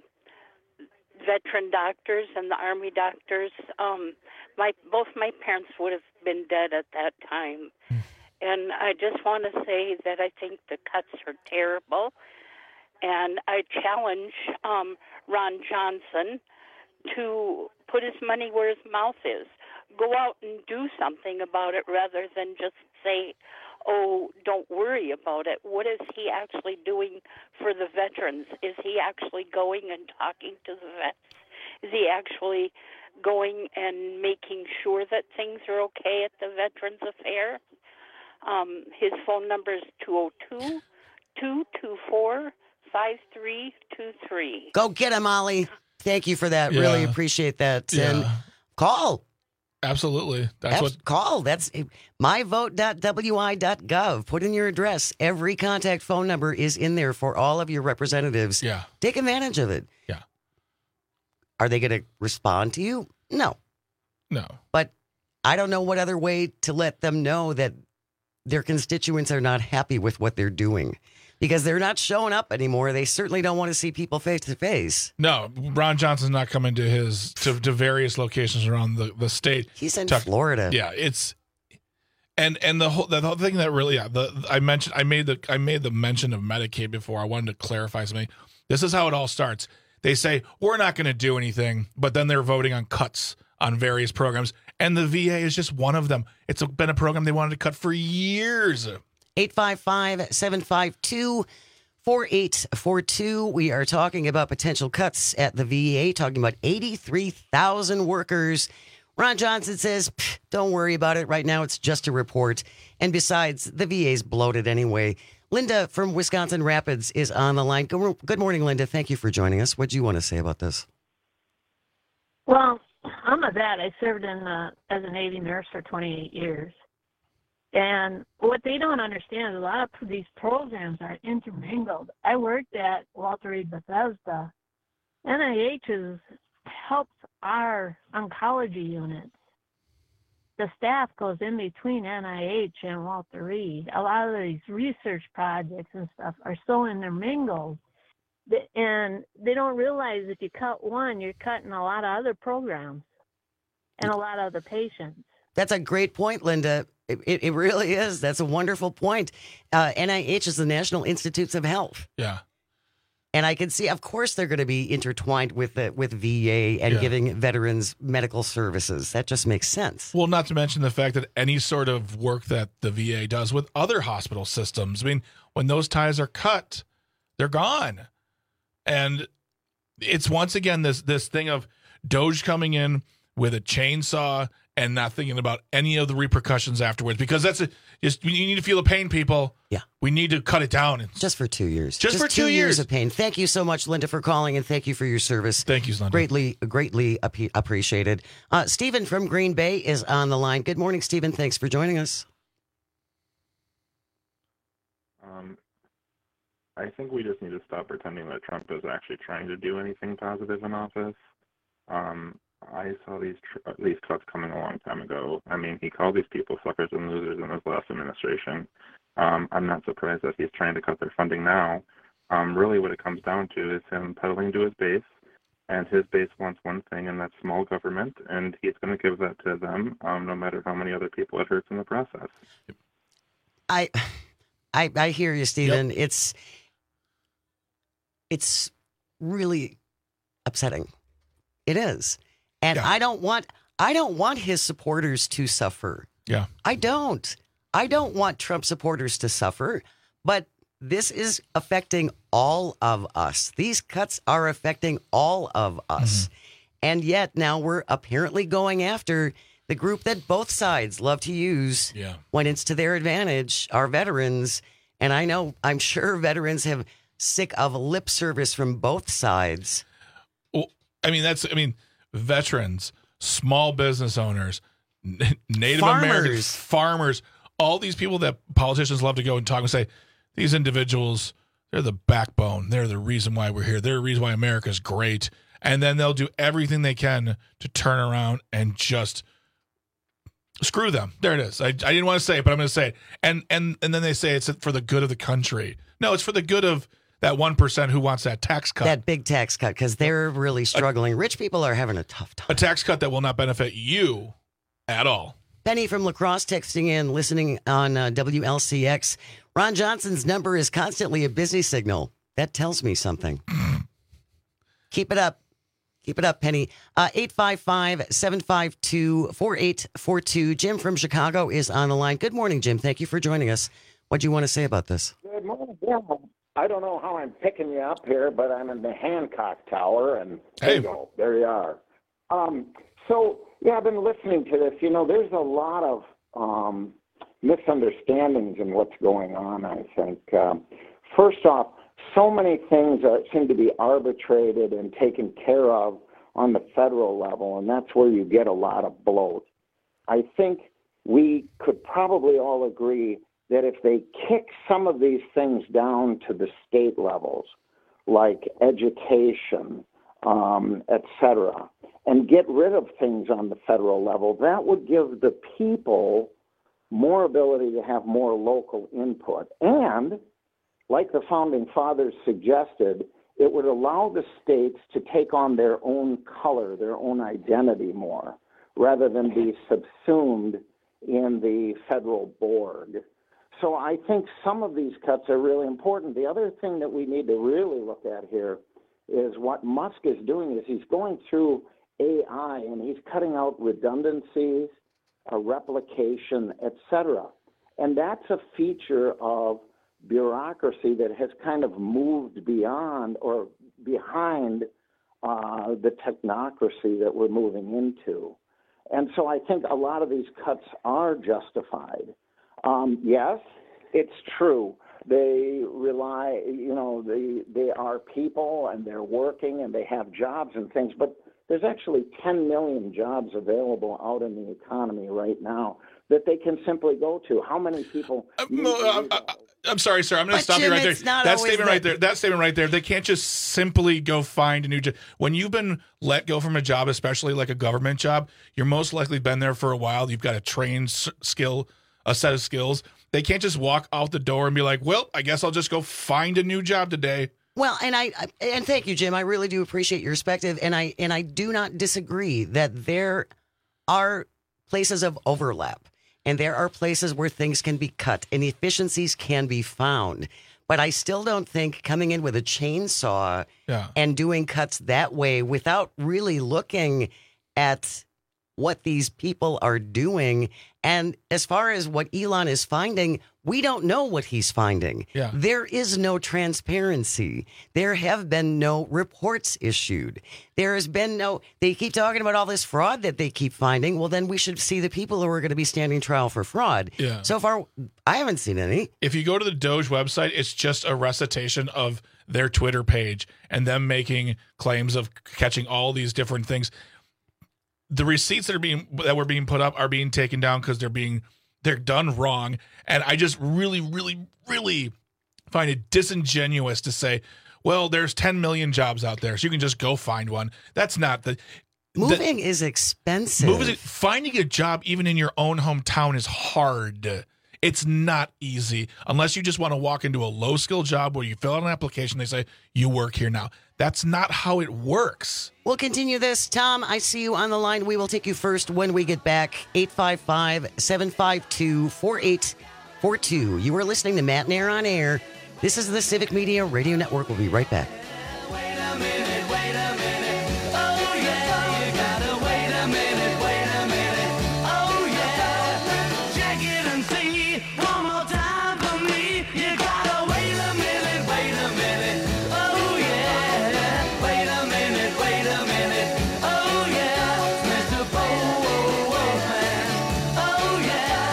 veteran doctors and the Army doctors, um, my both my parents would have been dead at that time. And I just want to say that I think the cuts are terrible. And I challenge um, Ron Johnson to put his money where his mouth is. Go out and do something about it rather than just say, oh, don't worry about it. What is he actually doing for the veterans? Is he actually going and talking to the vets? Is he actually going and making sure that things are okay at the Veterans Affairs? Um, his phone number is two oh two, two two four, five three two three. Go get him, Ollie. Thank you for that. Yeah. Really appreciate that. Yeah. And call. Absolutely. That's Abs- what. Call. That's my vote dot w i dot gov. Put in your address. Every contact phone number is in there for all of your representatives. Yeah. Take advantage of it. Yeah. Are they going to respond to you? No. No. But I don't know what other way to let them know that their constituents are not happy with what they're doing, because they're not showing up anymore. They certainly don't want to see people face to face. No, Ron Johnson's not coming to his to, to various locations around the, the state. He's in Talk, Florida. Yeah, it's and and the whole the whole thing that really yeah, the I mentioned I made the I made the mention of Medicaid before. I wanted to clarify something. This is how it all starts. They say we're not going to do anything, but then they're voting on cuts on various programs, and the V A is just one of them. It's been a program they wanted to cut for years. eight five five, seven five two, four eight four two. We are talking about potential cuts at the V A, talking about eighty-three thousand workers. Ron Johnson says, don't worry about it. Right now, it's just a report. And besides, the V A's bloated anyway. Linda from Wisconsin Rapids is on the line. Good, good morning, Linda. Thank you for joining us. What do you want to say about this? Well, I'm a vet. I served in uh, as a Navy nurse for twenty-eight years. And what they don't understand is a lot of these programs are intermingled. I worked at Walter Reed Bethesda. N I H is, helps our oncology units. The staff goes in between N I H and Walter Reed. A lot of these research projects and stuff are so intermingled. And they don't realize if you cut one, you're cutting a lot of other programs and a lot of other patients. That's a great point, Linda. It, it, it really is. That's a wonderful point. Uh, N I H is the National Institutes of Health. Yeah. And I can see, of course, they're going to be intertwined with the, with V A and Yeah. giving veterans medical services. That just makes sense. Well, not to mention the fact that any sort of work that the V A does with other hospital systems, I mean, when those ties are cut, they're gone. And it's once again this this thing of Doge coming in with a chainsaw and not thinking about any of the repercussions afterwards, because that's a, just you need to feel the pain, people. Yeah, we need to cut it down. Just for two years. Just, for two, years. years of pain. Thank you so much, Linda, for calling, and thank you for your service. Thank you, Linda. Greatly, greatly appe- appreciated. Uh, Stephen from Green Bay is on the line. Good morning, Stephen. Thanks for joining us. Um, I think we just need to stop pretending that Trump is actually trying to do anything positive in office. Um, I saw these tr- these cuts coming a long time ago. I mean, he called these people suckers and losers in his last administration. Um, I'm not surprised that he's trying to cut their funding now. Um, really what it comes down to is him peddling to his base, and his base wants one thing, and that's small government, and he's going to give that to them, um, no matter how many other people it hurts in the process. I, I, I hear you, Stephen. Yep. It's, it's really upsetting. It is. And yeah. I don't want I don't want his supporters to suffer. Yeah. I don't. I don't want Trump supporters to suffer, but this is affecting all of us. These cuts are affecting all of us. Mm-hmm. And yet now we're apparently going after the group that both sides love to use yeah. when it's to their advantage, our veterans. And I know, I'm sure veterans have sick of lip service from both sides. Well, I mean, that's, I mean, veterans, small business owners, Native farmers. Americans, farmers, all these people that politicians love to go and talk and say, these individuals, they're the backbone. They're the reason why we're here. They're the reason why America's great. and then they'll do everything they can to turn around and just screw them. There it is. I, I didn't want to say it, but I'm going to say it. And and and then they say it's for the good of the country. No, it's for the good of that one percent who wants that tax cut. That big tax cut, because they're really struggling. A, Rich people are having a tough time. A tax cut that will not benefit you at all. Penny from La Crosse texting in, listening on uh, W L C X. Ron Johnson's number is constantly a busy signal. That tells me something. Keep it up. Keep it up, Penny. Uh, eight five five, seven five two, four eight four two. Jim from Chicago is on the line. Good morning, Jim. Thank you for joining us. What do you want to say about this? Good morning, Jim. I don't know how I'm picking you up here, but I'm in the Hancock Tower, and hey. there you go. There you are. Um, so, yeah, I've been listening to this. You know, there's a lot of um, misunderstandings in what's going on, I think. Um, first off, so many things are, seem to be arbitrated and taken care of on the federal level, and that's where you get a lot of bloat. I think we could probably all agree that if they kick some of these things down to the state levels, like education, um, et cetera, and get rid of things on the federal level, that would give the people more ability to have more local input. And, like the Founding Fathers suggested, it would allow the states to take on their own color, their own identity more, rather than be subsumed in the federal board. So I think some of these cuts are really important. The other thing that we need to really look at here is what Musk is doing is he's going through A I and he's cutting out redundancies, uh, replication, et cetera. And that's a feature of bureaucracy that has kind of moved beyond or behind uh, the technocracy that we're moving into. And so I think a lot of these cuts are justified. Um, yes, it's true. They rely, you know, they, they are people and they're working and they have jobs and things, but there's actually ten million jobs available out in the economy right now that they can simply go to. How many people? Um, uh, uh, I'm sorry, sir. I'm going to stop Jim, you right there. That statement that... right there. That statement right there. They can't just simply go find a new job. When you've been let go from a job, especially like a government job, you're most likely been there for a while. You've got a trained skill, a set of skills. They can't just walk out the door and be like, well, I guess I'll just go find a new job today. Well, and I and thank you, Jim. I really do appreciate your perspective, and I and I do not disagree that there are places of overlap, and there are places where things can be cut and efficiencies can be found. But I still don't think coming in with a chainsaw yeah. and doing cuts that way without really looking at what these people are doing. And as far as what Elon is finding, we don't know what he's finding. Yeah. There is no transparency. There have been no reports issued. There has been no, they keep talking about all this fraud that they keep finding. Well, then we should see the people who are going to be standing trial for fraud. Yeah. So far, I haven't seen any. If you go to the Doge website, it's just a recitation of their Twitter page and them making claims of catching all these different things. The receipts that are being that were being put up are being taken down because they're being they're done wrong, and I just really, really, really find it disingenuous to say, "Well, there's ten million jobs out there, so you can just go find one." That's not the moving the, is expensive. Moving, finding a job even in your own hometown is hard. It's not easy unless you just want to walk into a low skill job where you fill out an application. They say you work here now. That's not how it works. We'll continue this. Tom, I see you on the line. We will take you first when we get back. eight five five, seven five two, four eight four two. You are listening to Matt Nair on Air. This is the Civic Media Radio Network. We'll be right back. Wait a minute, wait a minute. Oh, yeah, you gotta wait a minute, wait a minute. Oh, yeah, check it and see. One more time for me. You gotta wait a minute, wait a minute. Oh, yeah, wait a minute, wait a minute. Oh, yeah, Mister Postman. Oh,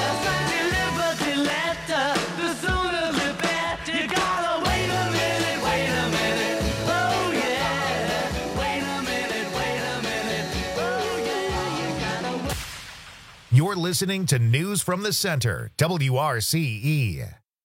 yeah, deliver the letter. The sooner the better. You gotta wait a minute, wait a minute. Oh, yeah, wait a minute, wait a minute. Oh, yeah, you gotta wait. You're listening to News from the Center, W R C E.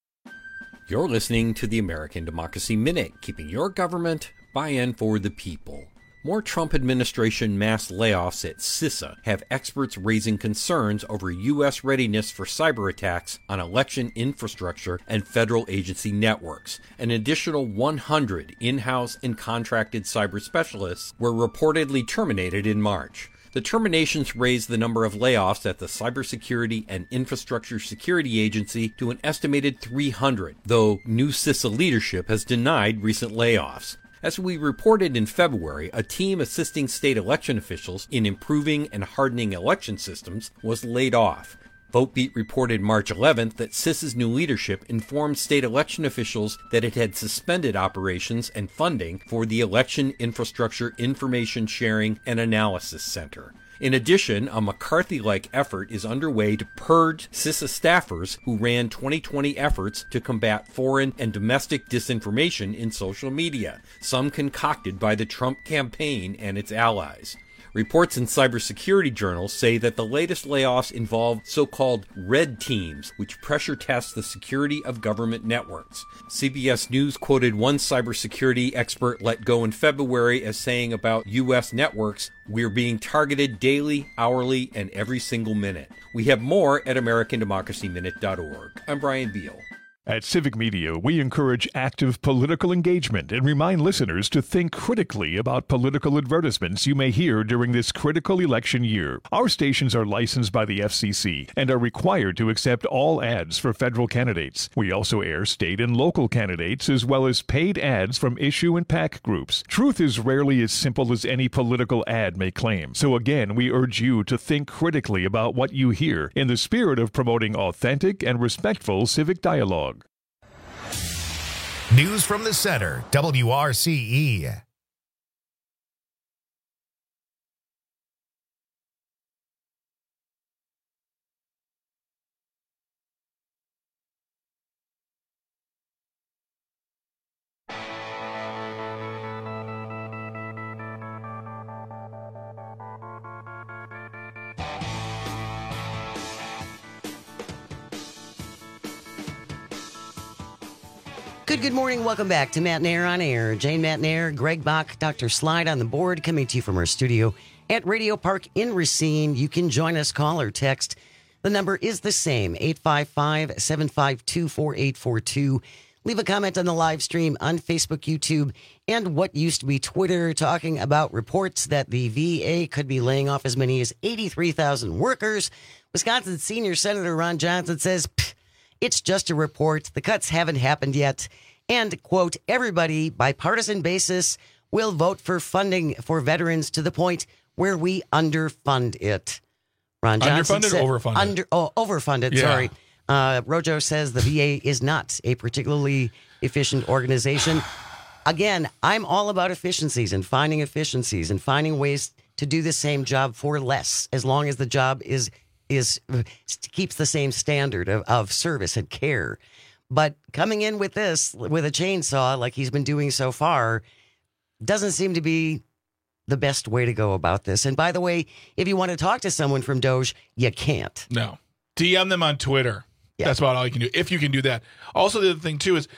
You're listening to the American Democracy Minute, keeping your government by and for the people. More Trump administration mass layoffs at CISA have experts raising concerns over U S readiness for cyber attacks on election infrastructure and federal agency networks. An additional one hundred in-house and contracted cyber specialists were reportedly terminated in March. The terminations raised the number of layoffs at the Cybersecurity and Infrastructure Security Agency to an estimated three hundred, though new CISA leadership has denied recent layoffs. As we reported in February, a team assisting state election officials in improving and hardening election systems was laid off. VoteBeat reported March eleventh that CISA's new leadership informed state election officials that it had suspended operations and funding for the Election Infrastructure Information Sharing and Analysis Center. In addition, a McCarthy-like effort is underway to purge CISA staffers who ran twenty twenty efforts to combat foreign and domestic disinformation in social media, some concocted by the Trump campaign and its allies. Reports in cybersecurity journals say that the latest layoffs involve so-called red teams, which pressure test the security of government networks. C B S News quoted one cybersecurity expert let go in February as saying about U S networks, "We're being targeted daily, hourly, and every single minute." We have more at American Democracy Minute dot org. I'm Brian Beal. At Civic Media, we encourage active political engagement and remind listeners to think critically about political advertisements you may hear during this critical election year. Our stations are licensed by the F C C and are required to accept all ads for federal candidates. We also air state and local candidates as well as paid ads from issue and PAC groups. Truth is rarely as simple as any political ad may claim. So again, we urge you to think critically about what you hear in the spirit of promoting authentic and respectful civic dialogue. News from the Center, W R C E. Good, good morning. Welcome back to Matt Nair on Air. Jane Matt Nair, Greg Bach, Doctor Slide on the board, coming to you from our studio at Radio Park in Racine. You can join us, call or text. The number is the same, eight five five, seven five two, four eight four two. Leave a comment on the live stream on Facebook, YouTube, and what used to be Twitter, talking about reports that the V A could be laying off as many as eighty-three thousand workers. Wisconsin Senior Senator Ron Johnson says, it's just a report. The cuts haven't happened yet. And, quote, everybody, bipartisan basis, will vote for funding for veterans to the point where we underfund it. Ron Johnson Underfunded said, or overfunded? Under, oh, overfunded, Yeah. sorry. Uh, Rojo says the V A is not a particularly efficient organization. Again, I'm all about efficiencies and finding efficiencies and finding ways to do the same job for less, as long as the job is is keeps the same standard of, of service and care. But coming in with this, with a chainsaw, like he's been doing so far, doesn't seem to be the best way to go about this. And by the way, if you want to talk to someone from Doge, you can't. No. D M them on Twitter. Yeah. That's about all you can do, if you can do that. Also, the other thing, too, is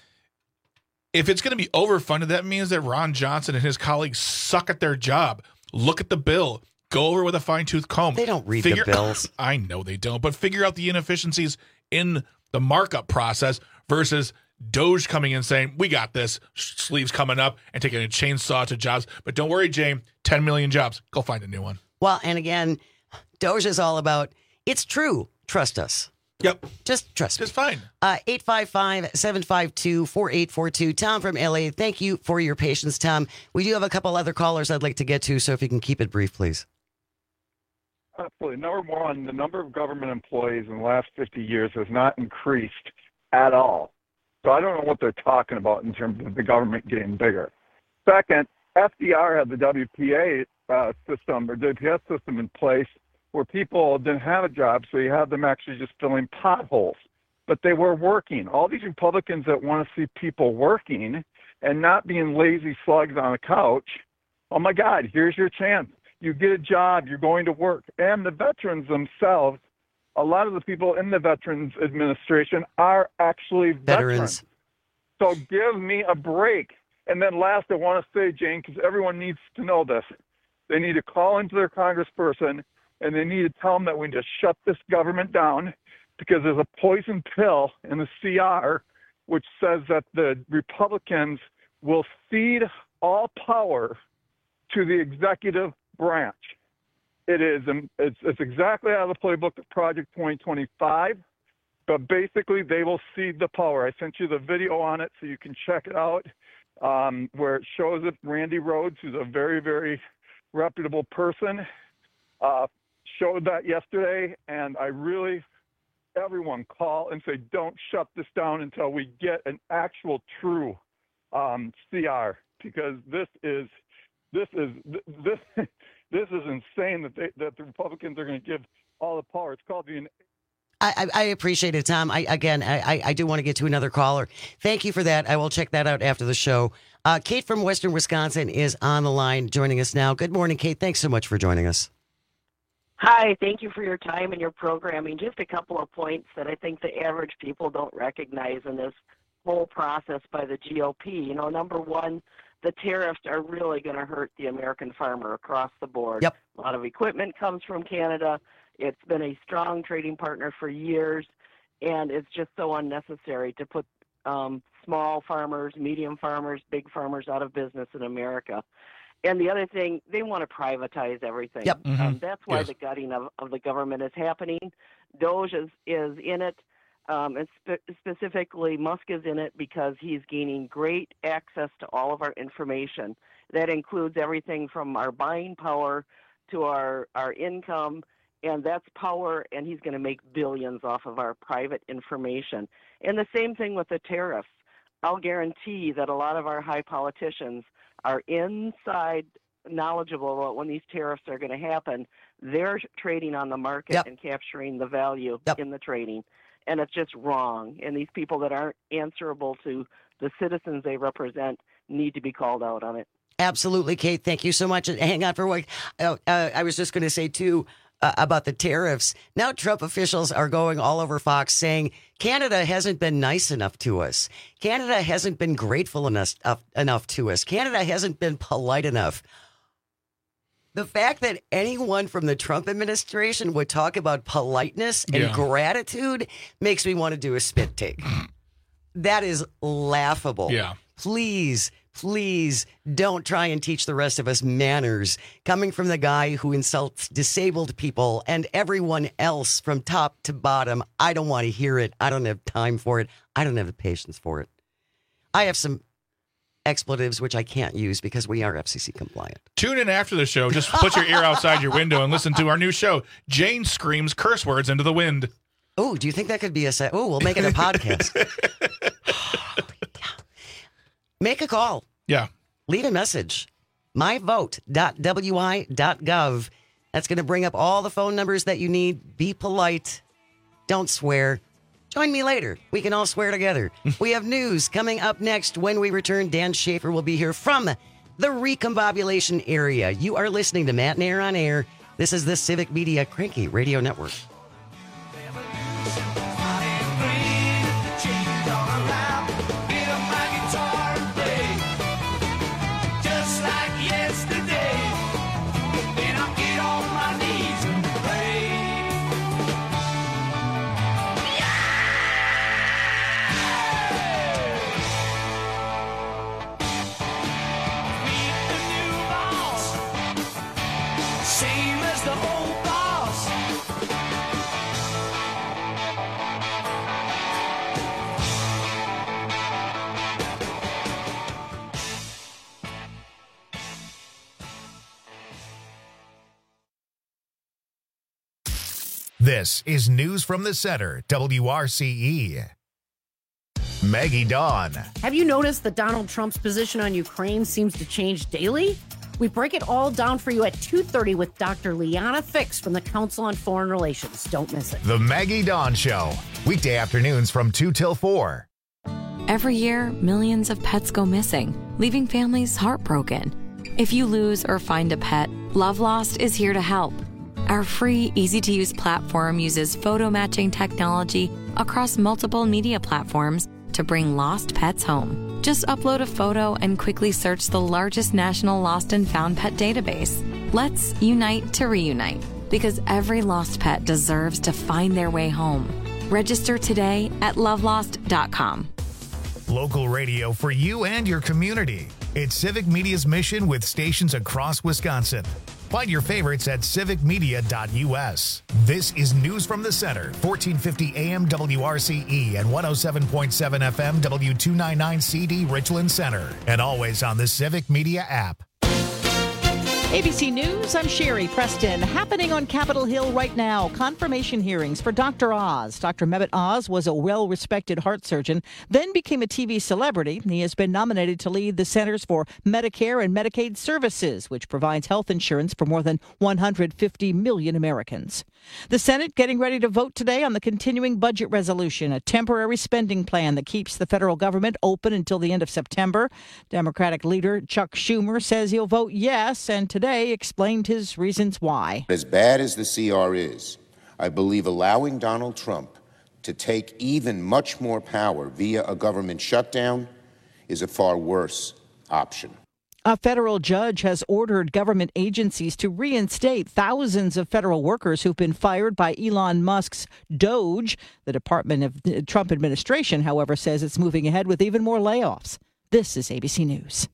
if it's going to be overfunded, that means that Ron Johnson and his colleagues suck at their job. Look at the bill. Go over it with a fine-tooth comb. They don't read figure, the bills. I know they don't, but figure out the inefficiencies in the markup process versus Doge coming in saying, we got this, sleeves coming up, and taking a chainsaw to jobs. But don't worry, Jane, ten million jobs. Go find a new one. Well, and again, Doge is all about, it's true, trust us. Yep. Just trust Just me. fine. Uh, eight five five, seven five two, four eight four two. Tom from L A, thank you for your patience, Tom. We do have a couple other callers I'd like to get to, so if you can keep it brief, please. Absolutely. Number one, the number of government employees in the last fifty years has not increased at all. So I don't know what they're talking about in terms of the government getting bigger. Second, F D R had the W P A uh, system or W P S system in place where people didn't have a job, so you had them actually just filling potholes. But they were working. All these Republicans that want to see people working and not being lazy slugs on a couch, oh my God, here's your chance. You get a job, you're going to work. And the veterans themselves, a lot of the people in the Veterans Administration are actually veterans. Veterans. So give me a break. And then last, I want to say, Jane, because everyone needs to know this, they need to call into their congressperson and they need to tell them that we need to shut this government down because there's a poison pill in the C R which says that the Republicans will cede all power to the executive branch. It is, it's, it's exactly out of the playbook of Project twenty twenty-five, but basically they will cede the power. I sent you the video on it so you can check it out, um, where it shows that Randy Rhodes, who's a very, very reputable person, uh, showed that yesterday, and I really, everyone call and say, don't shut this down until we get an actual true um, C R, because this is, this is, this, this is insane that they, that the Republicans are going to give all the power. It's called the... I, I appreciate it, Tom. I, again, I, I do want to get to another caller. Thank you for that. I will check that out after the show. Uh, Kate from Western Wisconsin is on the line joining us now. Good morning, Kate. Thanks so much for joining us. Hi, thank you for your time and your programming. Just a couple of points that I think the average people don't recognize in this whole process by the G O P. You know, number one, the tariffs are really going to hurt the American farmer across the board. Yep. A lot of equipment comes from Canada. It's been a strong trading partner for years, and it's just so unnecessary to put um, small farmers, medium farmers, big farmers out of business in America. And the other thing, they want to privatize everything. Yep. Um, Mm-hmm. that's why Yes. the gutting of, of the government is happening. Doge is, is in it, um, and spe- specifically Musk is in it because he's gaining great access to all of our information. That includes everything from our buying power to our, our income, and that's power, and he's going to make billions off of our private information. And the same thing with the tariffs. I'll guarantee that a lot of our high politicians are inside knowledgeable about when these tariffs are going to happen. They're trading on the market Yep. and capturing the value Yep. in the trading. And it's just wrong. And these people that aren't answerable to the citizens they represent need to be called out on it. Absolutely, Kate. Thank you so much. And hang on for what uh, uh, I was just going to say, too, uh, about the tariffs. Now Trump officials are going all over Fox saying Canada hasn't been nice enough to us. Canada hasn't been grateful enough, uh, enough to us. Canada hasn't been polite enough. The fact that anyone from the Trump administration would talk about politeness and Yeah. gratitude makes me want to do a spit take. That is laughable. Yeah. Please, please don't try and teach the rest of us manners coming from the guy who insults disabled people and everyone else from top to bottom. I don't want to hear it. I don't have time for it. I don't have the patience for it. I have some expletives which I can't use because we are F C C compliant. Tune in after the show. Just put your ear outside your window and listen to our new show. Jane screams curse words into the wind. Oh, do you think that could be a set? Oh, we'll make it a podcast. Make a call. Yeah. Leave a message. my vote dot w i dot gov. That's going to bring up all the phone numbers that you need. Be polite. Don't swear. Join me later. We can all swear together. We have news coming up next. When we return, Dan Schaefer will be here from the Recombobulation area. You are listening to Matt and Air on Air. This is the Civic Media Cranky Radio Network. Just like yesterday, then I'll get on my knees and pray. Meet the new boss, same as the old boss. This is News from the Center, W R C E. Maggie Dawn. Have you noticed that Donald Trump's position on Ukraine seems to change daily? We break it all down for you at two thirty with Doctor Liana Fix from the Council on Foreign Relations. Don't miss it. The Maggie Dawn Show. Weekday afternoons from two till four. Every year, millions of pets go missing, leaving families heartbroken. If you lose or find a pet, Love Lost is here to help. Our free, easy-to-use platform uses photo matching technology across multiple media platforms to bring lost pets home. Just upload a photo and quickly search the largest national lost and found pet database. Let's unite to reunite, because every lost pet deserves to find their way home. Register today at love lost dot com. Local radio for you and your community. It's Civic Media's mission with stations across Wisconsin. Find your favorites at civic media dot u s. This is News from the Center, fourteen fifty A M W R C E and one oh seven point seven F M W two ninety-nine C D Richland Center. And always on the Civic Media app. A B C News, I'm Sherry Preston. Happening on Capitol Hill right now, confirmation hearings for Doctor Oz. Doctor Mehmet Oz was a well-respected heart surgeon, then became a T V celebrity. He has been nominated to lead the Centers for Medicare and Medicaid Services, which provides health insurance for more than one hundred fifty million Americans. The Senate getting ready to vote today on the continuing budget resolution, a temporary spending plan that keeps the federal government open until the end of September. Democratic leader Chuck Schumer says he'll vote yes, and today explained his reasons why. As bad as the C R is, I believe allowing Donald Trump to take even much more power via a government shutdown is a far worse option. A federal judge has ordered government agencies to reinstate thousands of federal workers who've been fired by Elon Musk's Doge. The Department of the Trump administration, however, says it's moving ahead with even more layoffs. This is A B C News.